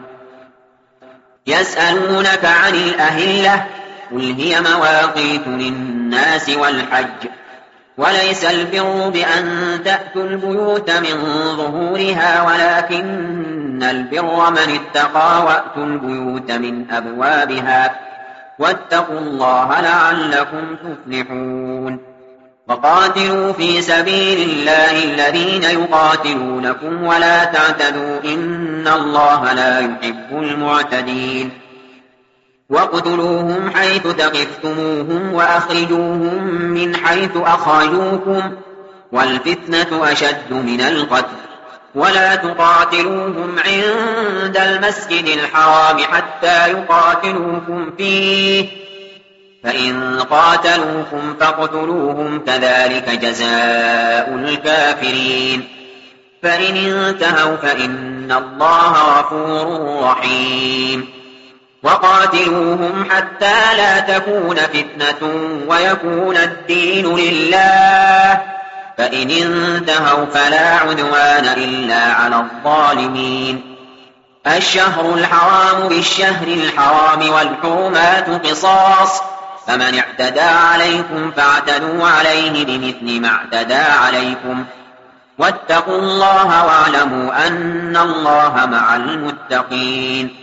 يسألونك عن الأهلة قل هي مواقيت للناس والحج وليس البر بأن تأتوا البيوت من ظهورها ولكن البر من اتقى وأتوا البيوت من أبوابها واتقوا الله لعلكم تفلحون. وقاتلوا في سبيل الله الذين يقاتلونكم ولا تعتدوا إن الله لا يحب المعتدين. واقتلوهم حيث ثقفتموهم وأخرجوهم من حيث أخرجوكم والفتنة أشد من القتل ولا تقاتلوهم عند المسجد الحرام حتى يقاتلوكم فيه فإن قاتلوكم فاقتلوهم كذلك جزاء الكافرين فإن انتهوا فإن الله غفور رحيم. وقاتلوهم حتى لا تكون فتنة ويكون الدين لله فإن انتهوا فلا عدوان إلا على الظالمين. الشهر الحرام بالشهر الحرام والحرمات قصاص فمن اعتدى عليكم فاعتدوا عليه بمثل ما اعتدى عليكم واتقوا الله واعلموا أن الله مع المتقين.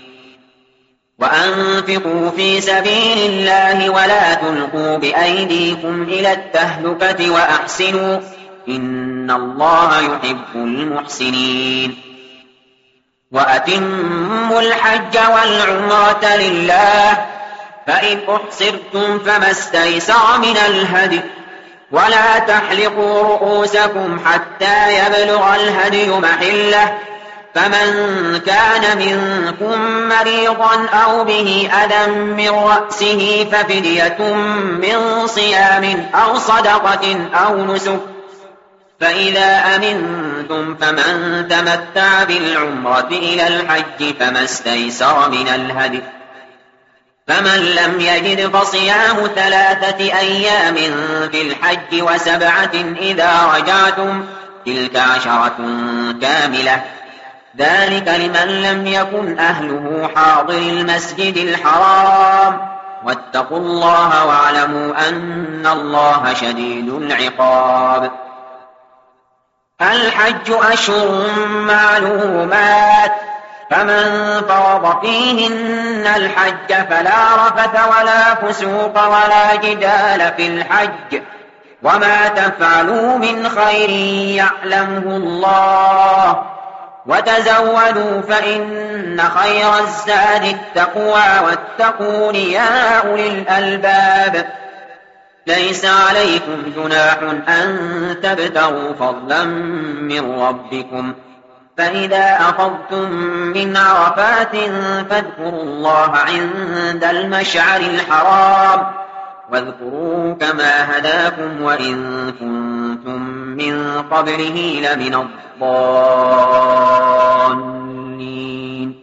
وأنفقوا في سبيل الله ولا تلقوا بأيديكم إلى التهلكة وأحسنوا إن الله يحب المحسنين. وأتموا الحج والعمرة لله فإن أحصرتم فما استيسر من الهدي ولا تحلقوا رؤوسكم حتى يبلغ الهدي محله فمن كان منكم مريضا أو به أذى من رأسه ففدية من صيام أو صدقة أو نسك فإذا أمنتم فمن تمتع بالعمرة إلى الحج فما استيسر من الهدي فمن لم يجد فصيام ثلاثة أيام في الحج وسبعة إذا رجعتم تلك عشرة كاملة ذلك لمن لم يكن أهله حاضر المسجد الحرام واتقوا الله واعلموا أن الله شديد العقاب. الحج أشهر معلومات فمن فرض فيهن الحج فلا رفث ولا فسوق ولا جدال في الحج وما تفعلوا من خير يعلمه الله وتزودوا فإن خير الزاد التقوى واتقون يا أولي الألباب ليس عليكم جناح أن تبتغوا فضلا من ربكم فإذا أفضتم من عرفات فاذكروا الله عند المشعر الحرام واذكروه كما هداكم وإن كنتم من قبله لمن الضالين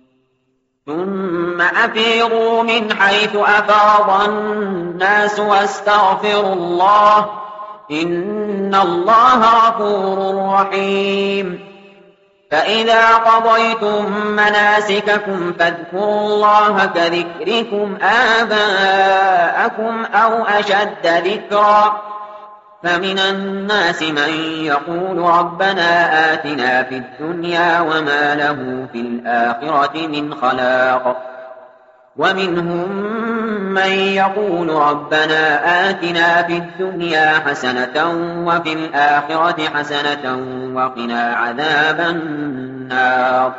ثم أفيضوا من حيث أفاض الناس واستغفروا الله إن الله غفور رحيم فإذا قضيتم مناسككم فاذكروا الله كذكركم آباءكم أو أشد ذكرا فمن الناس من يقول ربنا آتنا في الدنيا وما له في الآخرة من خلاق ومنهم من يقول ربنا آتنا في الدنيا حسنة وفي الآخرة حسنة وقنا عذاب النار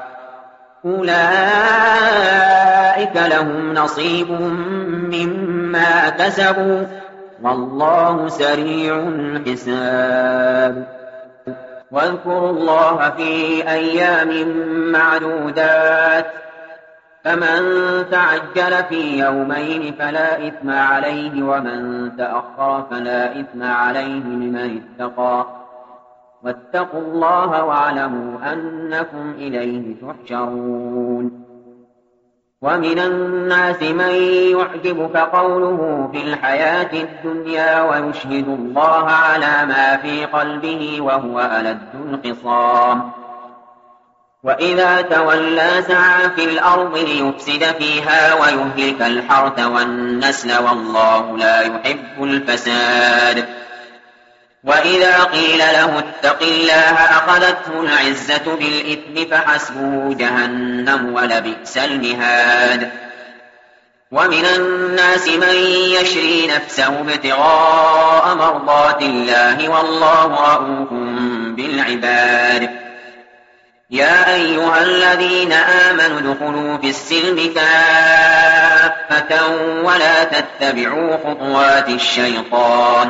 أولئك لهم نصيب مما كسبوا والله سريع الحساب واذكروا الله في أيام معدودات فمن تعجل في يومين فلا إثم عليه ومن تأخر فلا إثم عليه لمن اتقى واتقوا الله واعلموا أنكم إليه تحشرون ومن الناس من يعجبك قوله في الحياة الدنيا ويشهد الله على ما في قلبه وهو ألد الخصام وإذا تولى سعى في الأرض ليفسد فيها ويهلك الحرث والنسل والله لا يحب الفساد وإذا قيل له اتق الله أخذته العزة بالإثم فحسبه جهنم ولبئس المهاد ومن الناس من يشري نفسه ابتغاء مرضات الله والله رؤوف بالعباد يا أيها الذين آمنوا ادخلوا في السلم كافة ولا تتبعوا خطوات الشيطان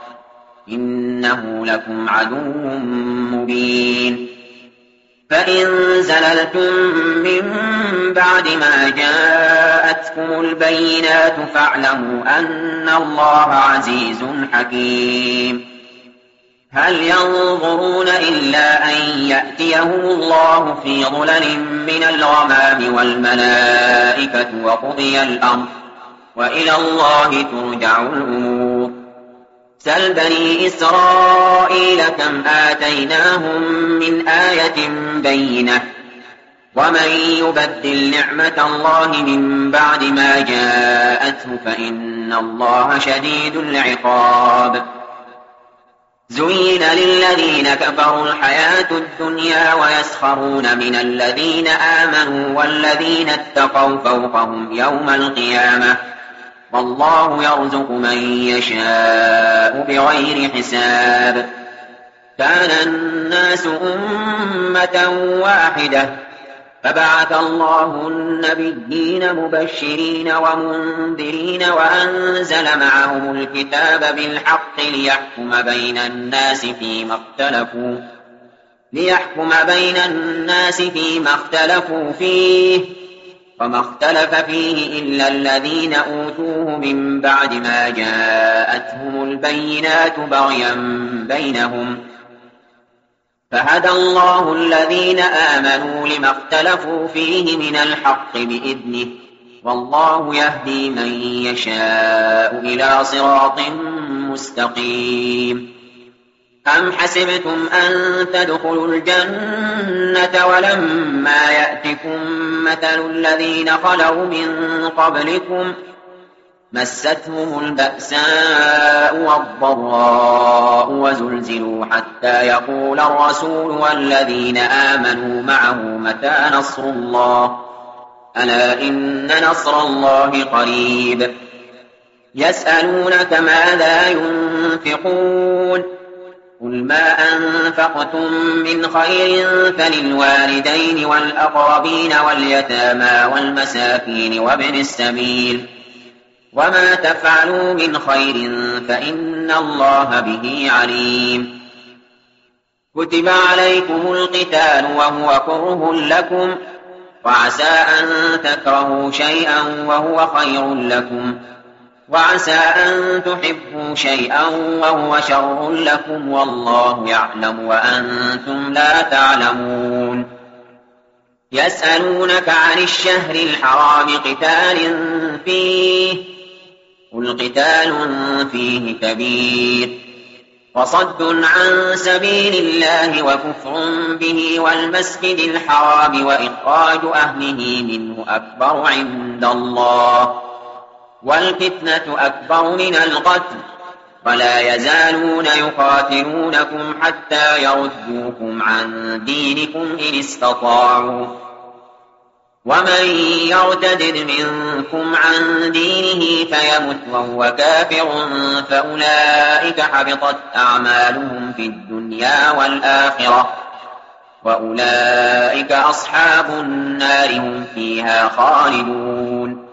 إنه لكم عدو مبين فإن زللتم من بعد ما جاءتكم البينات فاعلموا أن الله عزيز حكيم هل ينظرون إلا أن يأتيهم الله في ظلل من الغمام والملائكة وقضي الأمر وإلى الله ترجع الأمور سل بني إسرائيل كم آتيناهم من آية بينة ومن يبدل نعمة الله من بعد ما جاءته فإن الله شديد العقاب زين للذين كفروا الحياة الدنيا ويسخرون من الذين آمنوا والذين اتقوا فوقهم يوم القيامة والله يرزق من يشاء بغير حساب كان الناس أمة واحدة فبعث الله النبيين مبشرين ومنذرين وأنزل معهم الكتاب بالحق ليحكم بين الناس فيما اختلفوا ليحكم بين الناس فيما اختلفوا فيه وما اختلف فيه إلا الذين أوتوه من بعد ما جاءتهم البينات بغيا بينهم فهدى الله الذين آمنوا لما اختلفوا فيه من الحق بإذنه والله يهدي من يشاء إلى صراط مستقيم أم حسبتم أن تدخلوا الجنة ولما يأتكم مثل الذين خلوا من قبلكم مستهم البأساء والضراء وزلزلوا حتى يقول الرسول والذين آمنوا معه متى نصر الله ألا إن نصر الله قريب يسألونك ماذا ينفقون قل ما أنفقتم من خير فللوالدين والأقربين واليتامى والمساكين وابن السبيل وما تفعلوا من خير فإن الله به عليم كتب عليكم القتال وهو كره لكم وعسى أن تكرهوا شيئا وهو خير لكم وعسى أن تحبوا شيئا وهو شر لكم والله يعلم وأنتم لا تعلمون يسألونك عن الشهر الحرام قتال فيه قل قتال فيه كبير وصد عن سبيل الله وكفر به والمسجد الحرام وإخراج أهله منه أكبر عند الله والفتنة أكبر من القتل ولا يزالون يقاتلونكم حتى يردوكم عن دينكم إن استطاعوا ومن يرتد منكم عن دينه فيمت وهو كافر فأولئك حبطت أعمالهم في الدنيا والآخرة وأولئك أصحاب النار هم فيها خالدون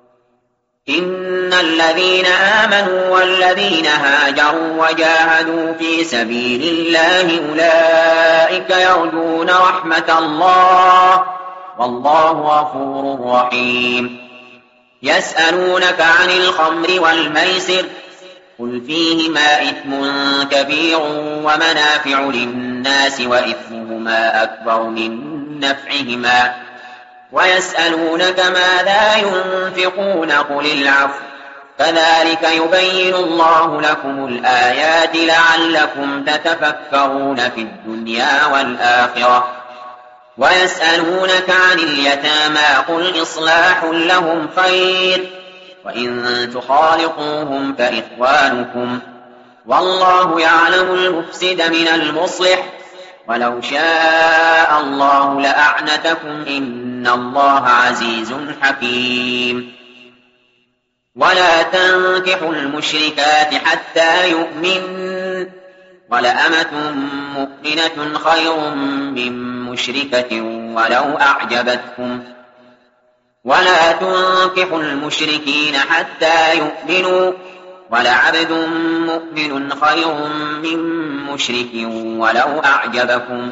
إن الذين آمنوا والذين هاجروا وجاهدوا في سبيل الله أولئك يرجون رحمة الله والله غفور رحيم يسألونك عن الخمر والميسر قل فيهما إثم كبير ومنافع للناس وإثمهما أكبر من نفعهما ويسألونك ماذا ينفقون قل العفو كذلك يبين الله لكم الآيات لعلكم تتفكرون في الدنيا والآخرة ويسألونك عن اليتامى قل إصلاح لهم خير وإن تخالطوهم فإخوانكم والله يعلم المفسد من المصلح ولو شاء الله لأعنتكم إن الله عزيز حكيم ولا تنكحوا المشركات حتى يؤمنوا ولأمة مؤمنة خير من مشركة ولو أعجبتكم ولا تنكحوا المشركين حتى يؤمنوا ولعبد مؤمن خير من مشرك ولو أعجبكم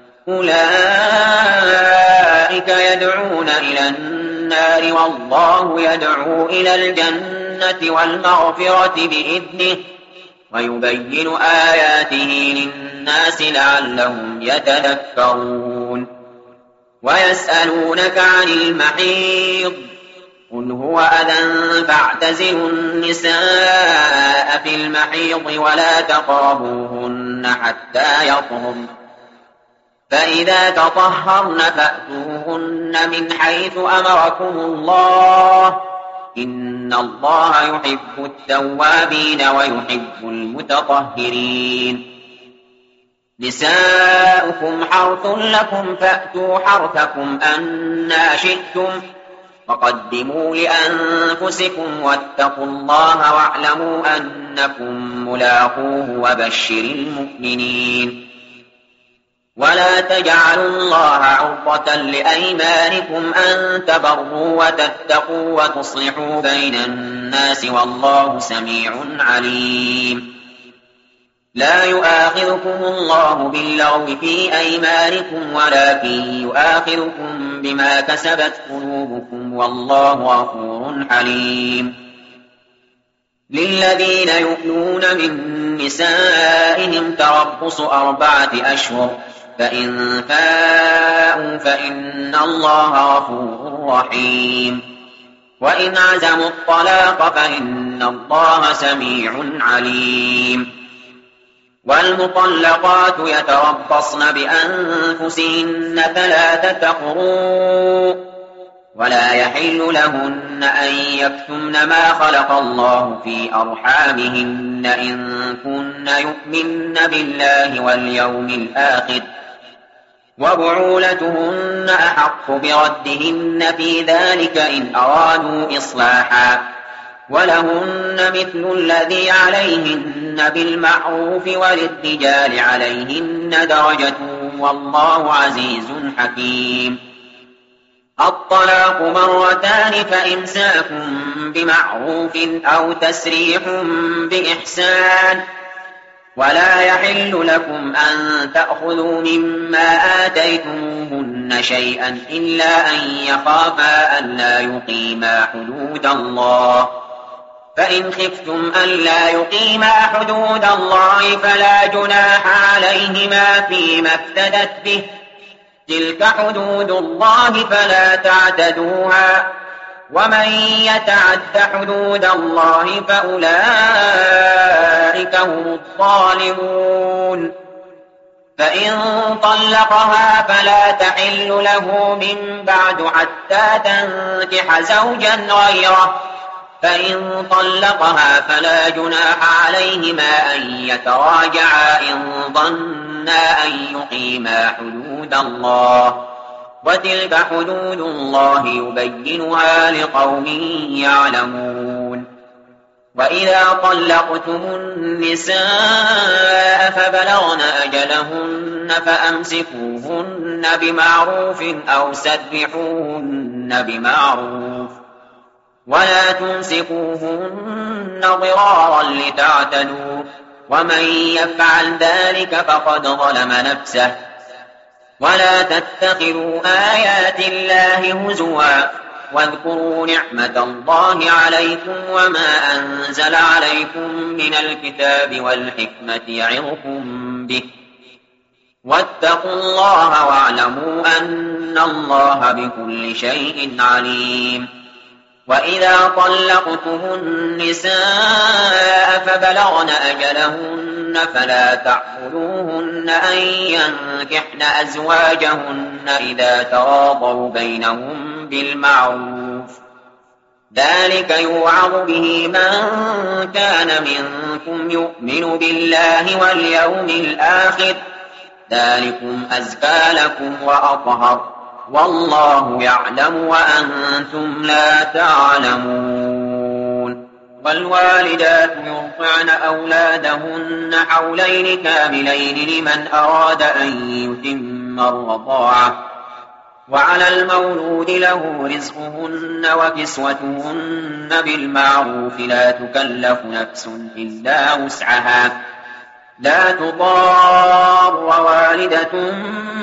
أولئك يدعون إلى النار والله يدعو إلى الجنة والمغفرة بإذنه ويبين آياته للناس لعلهم يتذكرون ويسألونك عن المحيض قل هو أذى فاعتزلوا النساء في المحيض ولا تقربوهن حتى يطهرن فإذا تطهرن فأتوهن من حيث أمركم الله إن الله يحب التوابين ويحب المتطهرين نساؤكم حرث لكم فأتوا حرثكم أنى شئتم وقدموا لأنفسكم واتقوا الله واعلموا أنكم ملاقوه وبشر المؤمنين ولا تجعلوا الله عرضة لأيمانكم أن تبروا وتتقوا وتصلحوا بين الناس والله سميع عليم لا يؤاخذكم الله باللغو في أيمانكم ولكن يؤاخذكم بما كسبت قلوبكم والله غفور حليم للذين يؤلون من نسائهم تربص أربعة أشهر فإن فاءوا فإن الله غفور رحيم وإن عزموا الطلاق فإن الله سميع عليم والمطلقات يتربصن بأنفسهن ثلاثة قروء ولا يحل لهن أن يكتمن ما خلق الله في أرحامهن إن كن يؤمن بالله واليوم الآخر وبعولتهن أحق بردهن في ذلك إن أرادوا إصلاحا ولهن مثل الذي عليهن بالمعروف وللرجال عليهن درجة والله عزيز حكيم. الطلاق مرتان فإمساك بمعروف أو تسريح بإحسان ولا يحل لكم أن تأخذوا مما آتيتموهن شيئا إلا أن يخافا ألا يقيما حدود الله فإن خفتم ألا يقيما حدود الله فلا جناح عليهما فيما افتدت به تلك حدود الله فلا تعتدوها ومن يتعد حدود الله فأولئك هم الظالمون. فإن طلقها فلا تحل له من بعد حتى تنكح زوجا غيره فإن طلقها فلا جناح عليهما أن يتراجعا إن ظنا أن يقيما حدود الله وتلك حدود الله يبينها لقوم يعلمون. وإذا طلقتم النساء فبلغن أجلهن فأمسكوهن بمعروف أو سرحوهن بمعروف ولا تمسكوهن ضرارا لتعتدوا ومن يفعل ذلك فقد ظلم نفسه. ولا تتخذوا آيات الله هزوا واذكروا نعمة الله عليكم وما أنزل عليكم من الكتاب والحكمة يعظكم به واتقوا الله واعلموا أن الله بكل شيء عليم. وإذا طلقتم النساء فبلغن أجلهن فلا تعقلوهن أن ينكحن أزواجهن إذا تراضوا بينهم بالمعروف ذلك يوعظ به من كان منكم يؤمن بالله واليوم الآخر ذلكم أزكى لكم وأطهر والله يعلم وأنتم لا تعلمون. والوالدات يرضعن أولادهن حولين كاملين لمن أراد أن يتم الرضاعة وعلى المولود له رزقهن وكسوتهن بالمعروف لا تكلف نفس إلا وسعها لا تضار والدة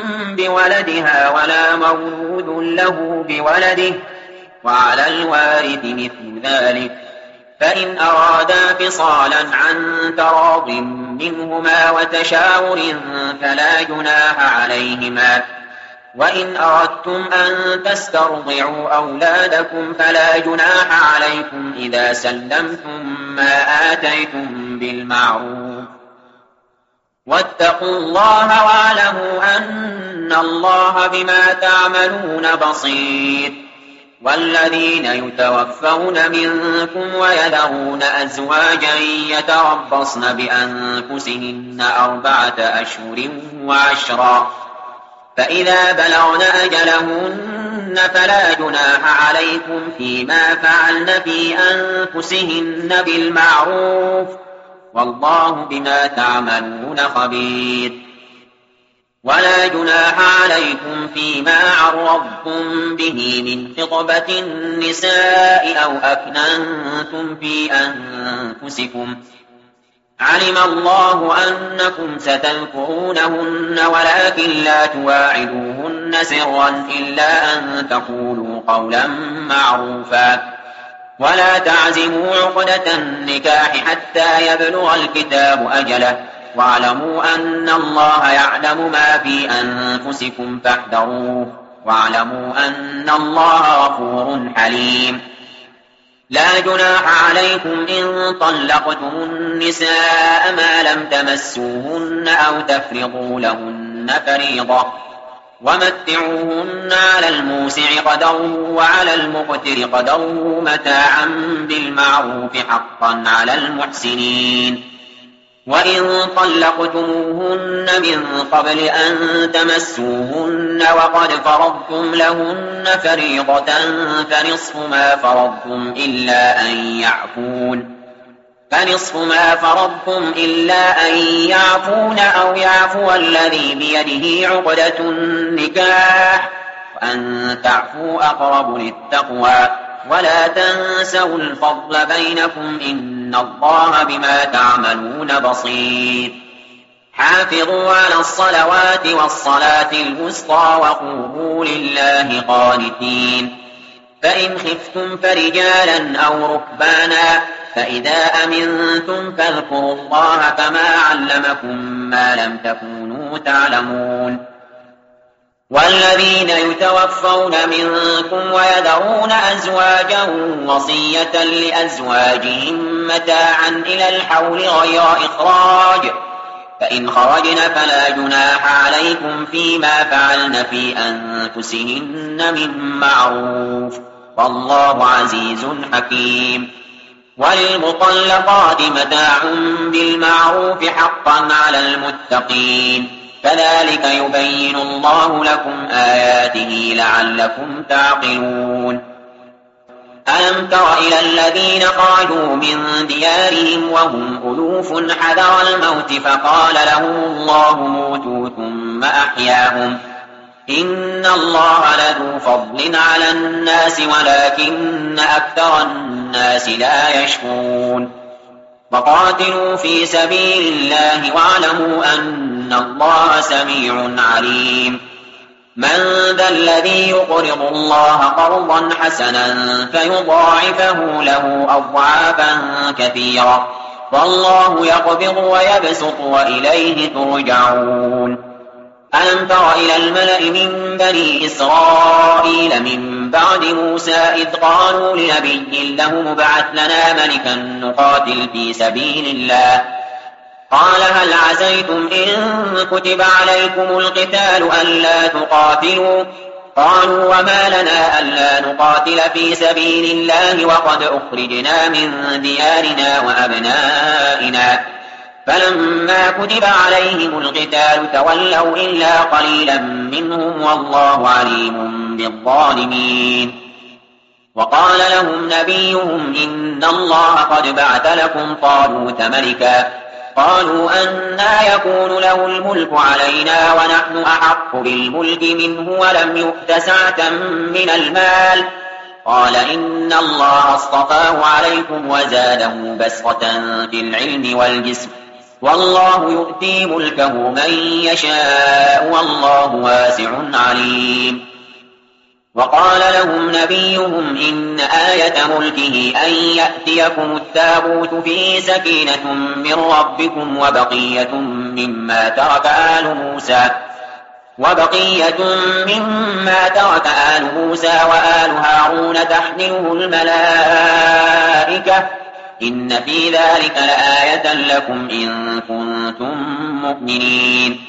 بولدها ولا مولود له بولده وعلى الوارث مثل ذلك فإن أرادا فصالا عن تراض منهما وتشاور فلا جناح عليهما. وإن أردتم أن تسترضعوا أولادكم فلا جناح عليكم إذا سلمتم ما آتيتم بالمعروف واتقوا الله واعلموا أن الله بما تعملون بصير. والذين يتوفون منكم ويذرون أزواجا يتربصن بأنفسهن أربعة أشهر وعشرا فإذا بلغن أجلهن فلا جناح عليكم فيما فعلن في أنفسهن بالمعروف والله بما تعملون خبير. ولا جناح عليكم فيما عرضتم به من خطبة النساء أو أكننتم في أنفسكم علم الله أنكم ستذكرونهن ولكن لا تواعدوهن سرا إلا أن تقولوا قولا معروفا ولا تعزموا عقدة النكاح حتى يبلغ الكتاب أجله واعلموا أن الله يعلم ما في أنفسكم فاحذروه واعلموا أن الله غفور حليم. لا جناح عليكم إن طلقتم النساء ما لم تمسوهن أو تفرضوا لهن فريضة ومتعوهن على الموسع قدره وعلى المقتر قدره متاعا بالمعروف حقا على المحسنين. وإن طلقتموهن من قبل أن تمسوهن وقد فرضتم لهن فريضة فنصف ما فرضتم إلا أن يعفون فنصف ما فرضتم إلا أن يعفون أو يعفو الذي بيده عقدة النكاح وأن تعفوا أقرب للتقوى ولا تنسوا الفضل بينكم إن الله بما تعملون بصير حافظوا على الصلوات والصلاة الوسطى وقوموا لله قانتين فإن خفتم فرجالا أو ركبانا فإذا أمنتم فاذكروا الله كما علمكم ما لم تكونوا تعلمون والذين يتوفون منكم ويذرون أزواجا وصية لأزواجهم متاعا إلى الحول غير إخراج فإن خرجن فلا جناح عليكم فيما فعلن في أنفسهن من معروف والله عزيز حكيم وللمطلقات متاع بالمعروف حقا على المتقين كذلك يبين الله لكم آياته لعلكم تعقلون ألم تر إلى الذين خرجوا من ديارهم وهم ألوف حذر الموت فقال لهم الله موتوا ثم أحياهم إن الله لذو فضل على الناس ولكن أكثر الناس لا يشكرون وقاتلوا في سبيل الله واعلموا أن الله سميع عليم من ذا الذي يقرض الله قرضا حسنا فيضاعفه له أضعافا كثيرة والله يقبض ويبسط وإليه ترجعون ألم تر إلى الملأ من بني إسرائيل من بعد موسى إذ قالوا لنبي له مبعث لنا ملكا نقاتل في سبيل الله قال هل عسيتم إن كتب عليكم القتال ألا تقاتلوا قالوا وما لنا ألا نقاتل في سبيل الله وقد أخرجنا من ديارنا وأبنائنا فلما كتب عليهم القتال تولوا إلا قليلا منهم والله عليم بالظالمين وقال لهم نبيهم إن الله قد بعث لكم طالوت ملكا قالوا أنى يكون له الملك علينا ونحن أحق بالملك منه ولم يؤت سعة من المال قال إن الله اصطفاه عليكم وزاده بسطة في العلم والجسم والله يؤتي ملكه من يشاء والله واسع عليم وقال لهم نبيهم إن آية ملكه أن يأتيكم التابوت فيه سكينة من ربكم وبقية مما ترك آل موسى وبقية مما ترك آل موسى وآل هارون تحمله الملائكة إن في ذلك لآية لكم إن كنتم مؤمنين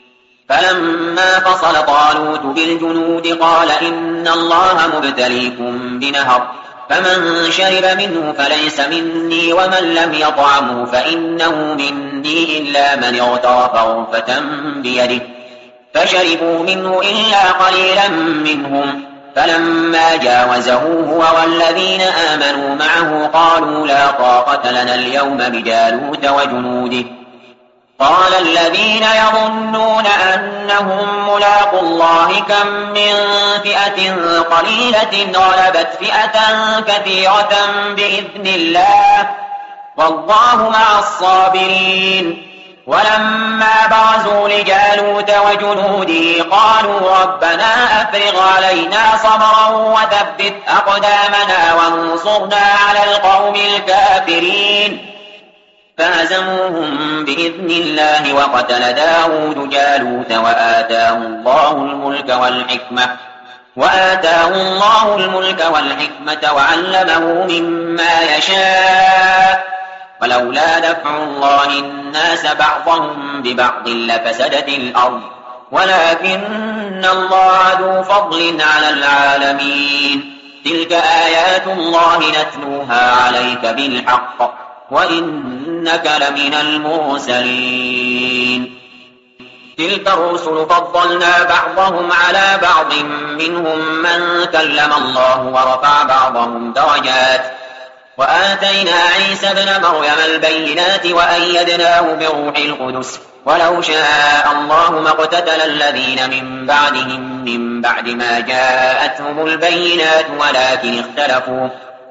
فلما فصل طالوت بالجنود قال إن الله مبتليكم بنهر فمن شرب منه فليس مني ومن لم يطعمه فإنه مني إلا من اغترف غرفة بيده فشربوا منه إلا قليلا منهم فلما جاوزه هو والذين آمنوا معه قالوا لا طاقة لنا اليوم بجالوت وجنوده قال الذين يظنون أنهم ملاقوا الله كم من فئة قليلة غلبت فئة كثيرة بإذن الله والله مع الصابرين ولما برزوا لجالوت وجنوده قالوا ربنا أفرغ علينا صبرا وثبت أقدامنا وانصرنا على القوم الكافرين فهزموهم بإذن الله وقتل داود جالوت وآتاه الله الملك والحكمة وآتاه الله الملك والحكمة وعلمه مما يشاء ولولا دفع الله الناس بعضهم ببعض لفسدت الأرض ولكن الله ذو فضل على العالمين تلك آيات الله نتلوها عليك بالحق وإن إنك لمن المرسلين تلك الرسل فضلنا بعضهم على بعض منهم من كلم الله ورفع بعضهم درجات وآتينا عيسى ابن مريم البينات وأيدناه بروح القدس ولو شاء الله ما اقتتل الذين من بعدهم من بعد ما جاءتهم البينات ولكن اختلفوا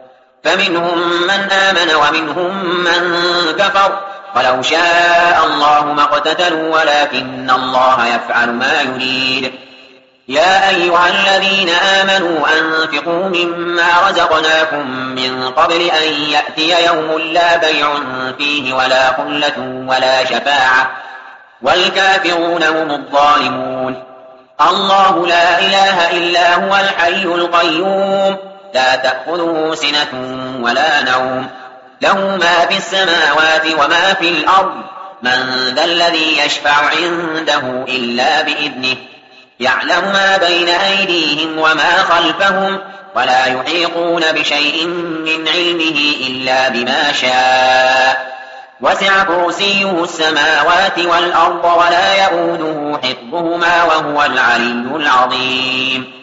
فمنهم من آمن ومنهم من كفر ولو شاء الله ما اقتتلوا ولكن الله يفعل ما يريد يا أيها الذين آمنوا أنفقوا مما رزقناكم من قبل أن يأتي يوم لا بيع فيه ولا خلة ولا شفاعة والكافرون هم الظالمون الله لا إله إلا هو الحي القيوم لا تأخذه سنة ولا نوم له ما في السماوات وما في الأرض من ذا الذي يشفع عنده إلا بإذنه يعلم ما بين أيديهم وما خلفهم ولا يحيطون بشيء من علمه إلا بما شاء وسع كرسيه السماوات والأرض ولا يؤوده حفظهما وهو العلي العظيم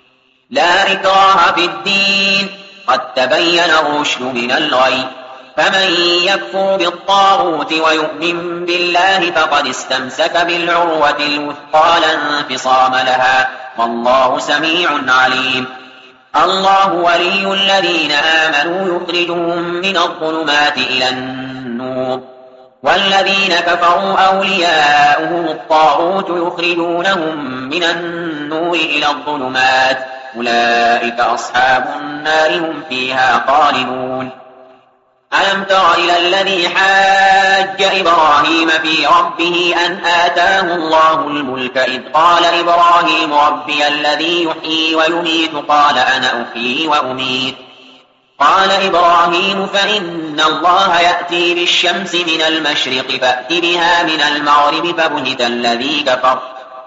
لا إكراه في الدين قد تبين الرشد من الغي فمن يكفر بالطاغوت ويؤمن بالله فقد استمسك بالعروة الوثقى لا انفصام لها والله سميع عليم الله ولي الذين آمنوا يخرجهم من الظلمات إلى النور والذين كفروا أولياؤهم الطاغوت يخرجونهم من النور إلى الظلمات أولئك أصحاب النار هم فيها خالدون ألم تر إلى الذي حاج إبراهيم في ربه أن آتاه الله الملك إذ قال إبراهيم ربي الذي يحيي ويميت قال أنا أحيي وأميت قال إبراهيم فإن الله يأتي بالشمس من المشرق فأت بها من المغرب فبهت الذي كفر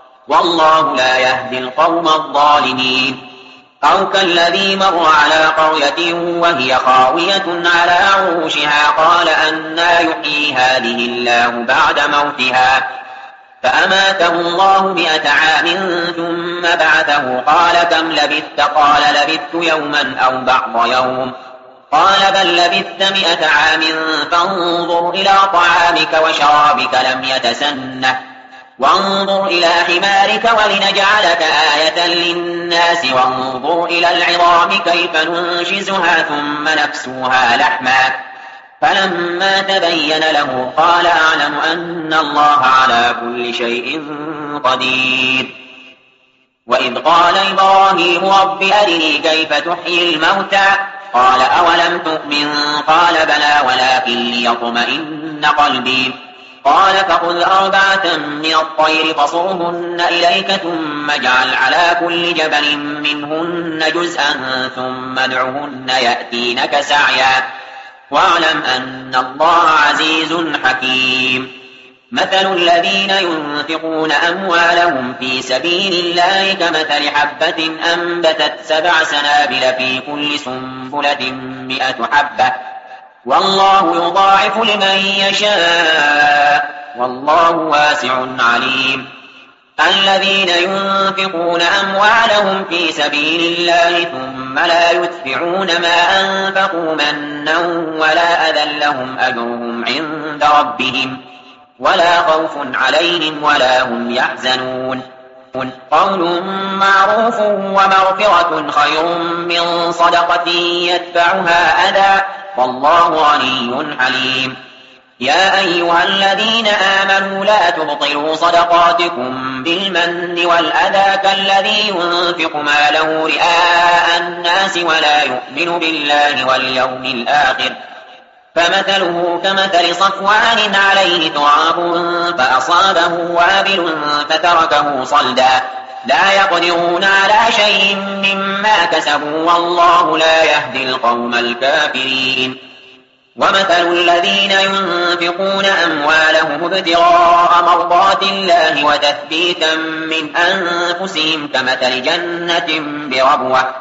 والله لا يهدي القوم الظالمين أو كالذي مر على قرية وهي خاوية على عروشها قال أنى يحيي هذه الله بعد موتها فأماته الله مئة عام ثم بعثه قال كم لبثت قال لبثت يوما أو بعض يوم قال بل لبثت مئة عام فانظر إلى طعامك وشرابك لم يتسنه وانظر إلى حمارك ولنجعلك آية للناس وانظر إلى العظام كيف ننشزها ثم نكسوها لحما فلما تبين له قال أعلم أن الله على كل شيء قدير وإذ قال إبراهيم رب أرني كيف تحيي الموتى قال أولم تؤمن قال بلى ولكن ليطمئن قلبي قال فخذ أربعة من الطير فصرهن إليك ثم اجعل على كل جبل منهن جزءا ثم ادعهن يأتينك سعيا واعلم أن الله عزيز حكيم مثل الذين ينفقون أموالهم في سبيل الله كمثل حبة أنبتت سبع سنابل في كل سنبلة مئة حبة والله يضاعف لمن يشاء والله واسع عليم الذين ينفقون أموالهم في سبيل الله ثم لا يتبعون ما أنفقوا منا ولا أذى لهم أجرهم عند ربهم ولا خوف عليهم ولا هم يحزنون قول معروف ومغفرة خير من صدقة يتبعها أذى والله غني حليم يا أيها الذين آمنوا لا تبطلوا صدقاتكم بالمن والأذى كالذي ينفق ماله رئاء الناس ولا يؤمن بالله واليوم الآخر فمثله كمثل صفوان عليه تراب فأصابه وابل فتركه صلدا لا يقدرون على شيء مما كسبوا والله لا يهدي القوم الكافرين ومثل الذين ينفقون أموالهم ابتغاء مرضات الله وتثبيتا من أنفسهم كمثل جنة بربوة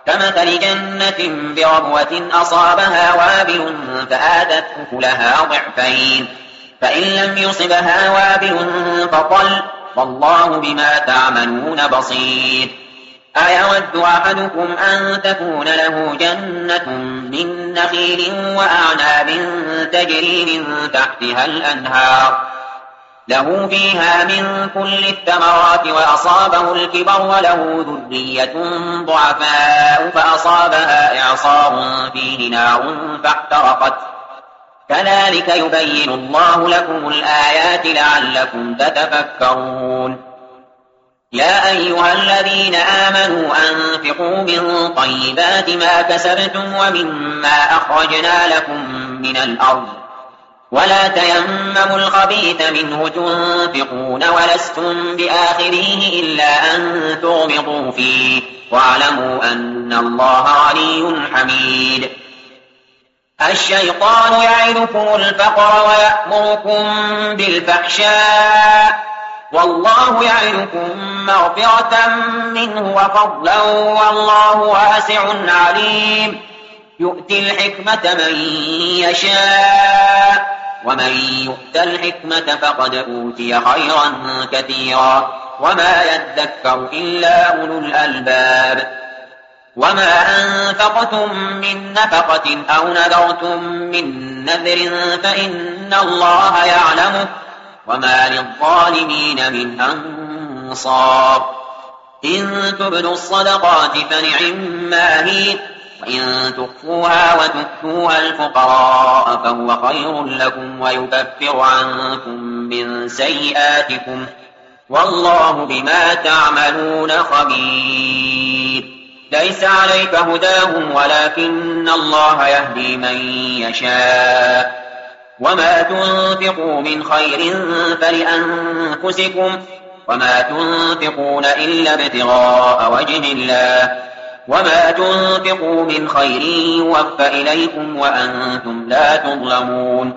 كمثل جنة بربوة أصابها وابل فآتت أكلها ضعفين فإن لم يصبها وابل فطل والله بما تعملون بصير أيود أحدكم أن تكون له جنة من نخيل وأعناب تجري من تحتها الأنهار له فيها من كل الثمرات وأصابه الكبر وله ذرية ضعفاء فأصابها إعصار فيه نار فاحترقت كذلك يبين الله لكم الآيات لعلكم تتفكرون يا أيها الذين آمنوا أنفقوا من طيبات ما كسبتم ومما أخرجنا لكم من الأرض ولا تيمموا الخبيث منه تنفقون ولستم بآخره إلا أن تغمضوا فيه واعلموا أن الله غني حميد الشيطان يعدكم الفقر ويأمركم بالفحشاء والله يعدكم مغفرة منه وفضلا والله واسع عليم يؤتي الحكمة من يشاء ومن يؤت الحكمة فقد أوتي خيرا كثيرا وما يذكر إلا أولو الألباب وما أنفقتم من نفقة أو نذرتم من نذر فإن الله يعلمه وما للظالمين من أنصار إن تبدوا الصدقات فنعما هي وإن تخفوها وتؤتوها الفقراء فهو خير لكم ويكفر عنكم من سيئاتكم والله بما تعملون خبير ليس عليك هداهم ولكن الله يهدي من يشاء وما تنفقوا من خير فلأنفسكم وما تنفقون إلا ابتغاء وجه الله وما تنفقوا من خير يوفى إليكم وأنتم لا تظلمون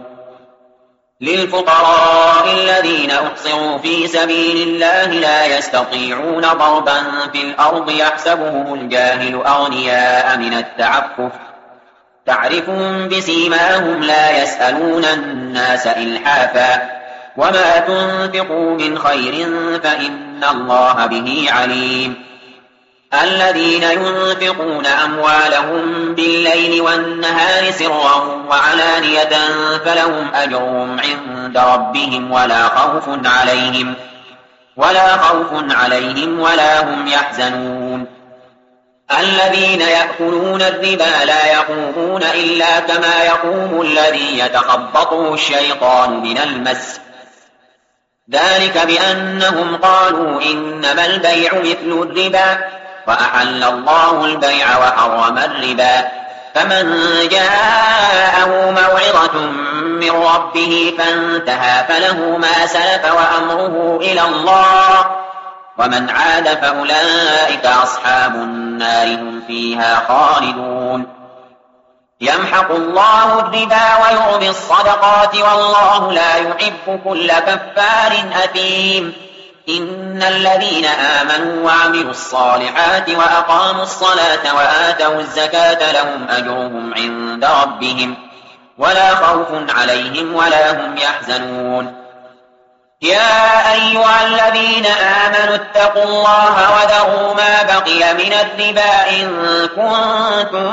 للفقراء الذين أحصروا في سبيل الله لا يستطيعون ضربا في الأرض يحسبهم الجاهل أغنياء من التعفف تعرفهم بسيماهم لا يسألون الناس إلحافا وما تنفقوا من خير فإن الله به عليم الذين ينفقون أموالهم بالليل والنهار سرا وعلانية فلهم أجرهم عند ربهم ولا خوف عليهم ولا خوف عليهم ولا هم يحزنون الذين يأكلون الربا لا يقومون إلا كما يقوم الذي يتخبطه الشيطان من المس ذلك بأنهم قالوا إنما البيع مثل الربا وأحل الله البيع وحرم الربا فمن جاءه موعظة من ربه فانتهى فله ما سلف وأمره إلى الله ومن عاد فأولئك أصحاب النار هم فيها خالدون يمحق الله الربا ويربي الصدقات والله لا يحب كل كفار أثيم إن الذين آمنوا وعملوا الصالحات وأقاموا الصلاة وآتوا الزكاة لهم أجرهم عند ربهم ولا خوف عليهم ولا هم يحزنون يا أيها الذين آمنوا اتقوا الله وذروا ما بقي من الربا إن كنتم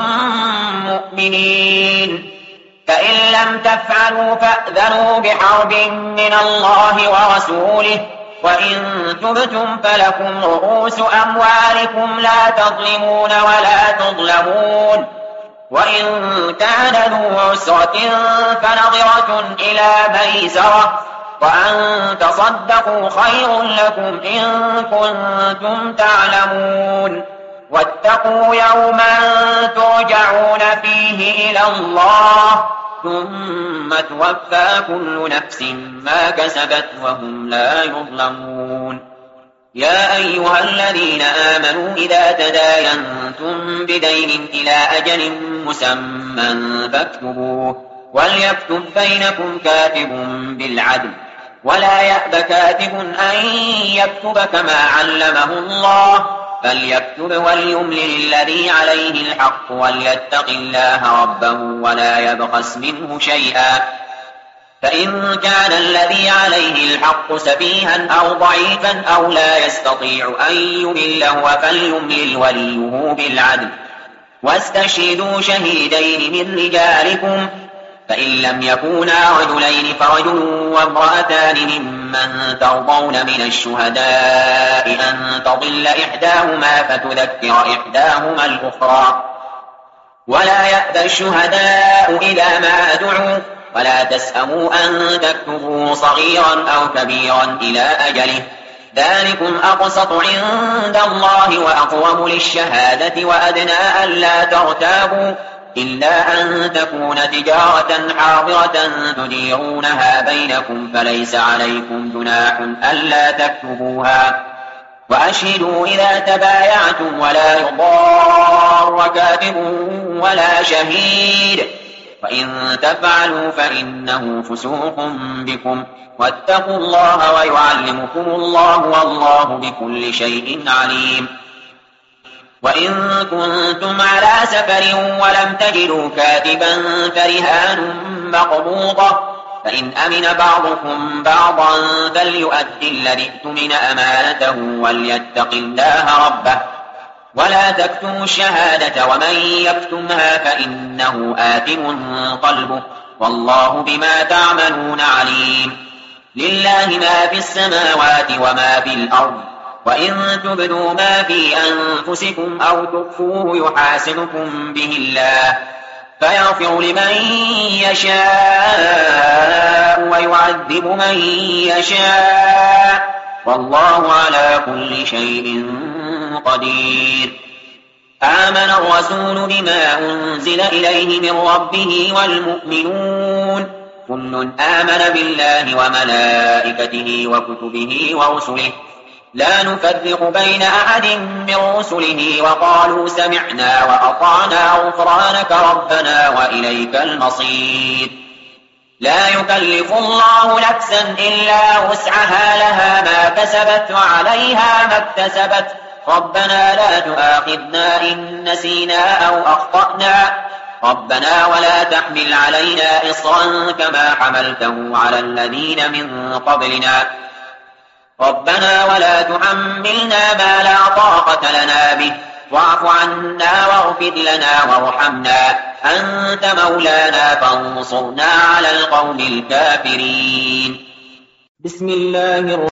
مؤمنين فإن لم تفعلوا فأذنوا بحرب من الله ورسوله وإن تبتم فلكم رؤوس أموالكم لا تظلمون ولا تظلمون وإن كان ذو عسرة فنظرة إلى ميسرة وأن تصدقوا خير لكم إن كنتم تعلمون واتقوا يوما ترجعون فيه إلى الله ثم توفى كل نفس ما كسبت وهم لا يظلمون يا أيها الذين آمنوا إذا تداينتم بدين إلى أجل مسمى فاكتبوه وليكتب بينكم كاتب بالعدل ولا يأب كاتب أن يكتب كما علمه الله فليكتب وليملل الذي عليه الحق وليتق الله ربه ولا يبخس منه شيئا. فإن كان الذي عليه الحق سفيها أو ضعيفا أو لا يستطيع أن يمله فليملل وليه بالعدل، واستشهدوا شهيدين من رجالكم، فإن لم يكونا رجلين فرجل وامرأتان ممن ترضون من الشهداء أن تضل إحداهما فتذكر إحداهما الأخرى. ولا يأبى الشهداء إذا ما دعوا، ولا تسأموا أن تكتبوا صغيرا أو كبيرا إلى أجله، ذلكم أقسط عند الله وأقوم للشهادة وأدنى ألا ترتابوا، إلا أن تكون تجارة حاضرة تديرونها بينكم فليس عليكم جناح ألا تكتبوها. وأشهدوا إذا تبايعتم ولا يضار كاتب ولا شهيد، وإن تفعلوا فإنه فسوق بكم، واتقوا الله ويعلمكم الله والله بكل شيء عليم. وإن كنتم على سفر ولم تجدوا كاتبا فرهان مقبوضة، فإن أمن بعضكم بعضا فليؤدي الذي اؤتمن أمانته وليتق الله ربه، ولا تكتموا الشهادة ومن يكتمها فإنه آثم قلبه، والله بما تعملون عليم. لله ما في السماوات وما في الأرض، وإن تبدوا ما في أنفسكم أو تخفوه يحاسبكم به الله، فيغفر لمن يشاء ويعذب من يشاء، والله على كل شيء قدير. آمن الرسول بما أنزل إليه من ربه والمؤمنون كل آمن بالله وملائكته وكتبه ورسله لا نفرق بين أحد من رسله وقالوا سمعنا وأطعنا غفرانك ربنا وإليك المصير. لا يكلف الله نفسا إلا وسعها لها ما كسبت وعليها ما اكتسبت، ربنا لا تؤاخذنا إن نسينا أو أخطأنا، ربنا ولا تحمل علينا إصرا كما حملته على الذين من قبلنا، ربنا ولا تحملنا ما لا طاقة لنا به، واعف عنا واغفر لنا وارحمنا، أنت مولانا فانصرنا على القوم الكافرين. بسم الله الرحمن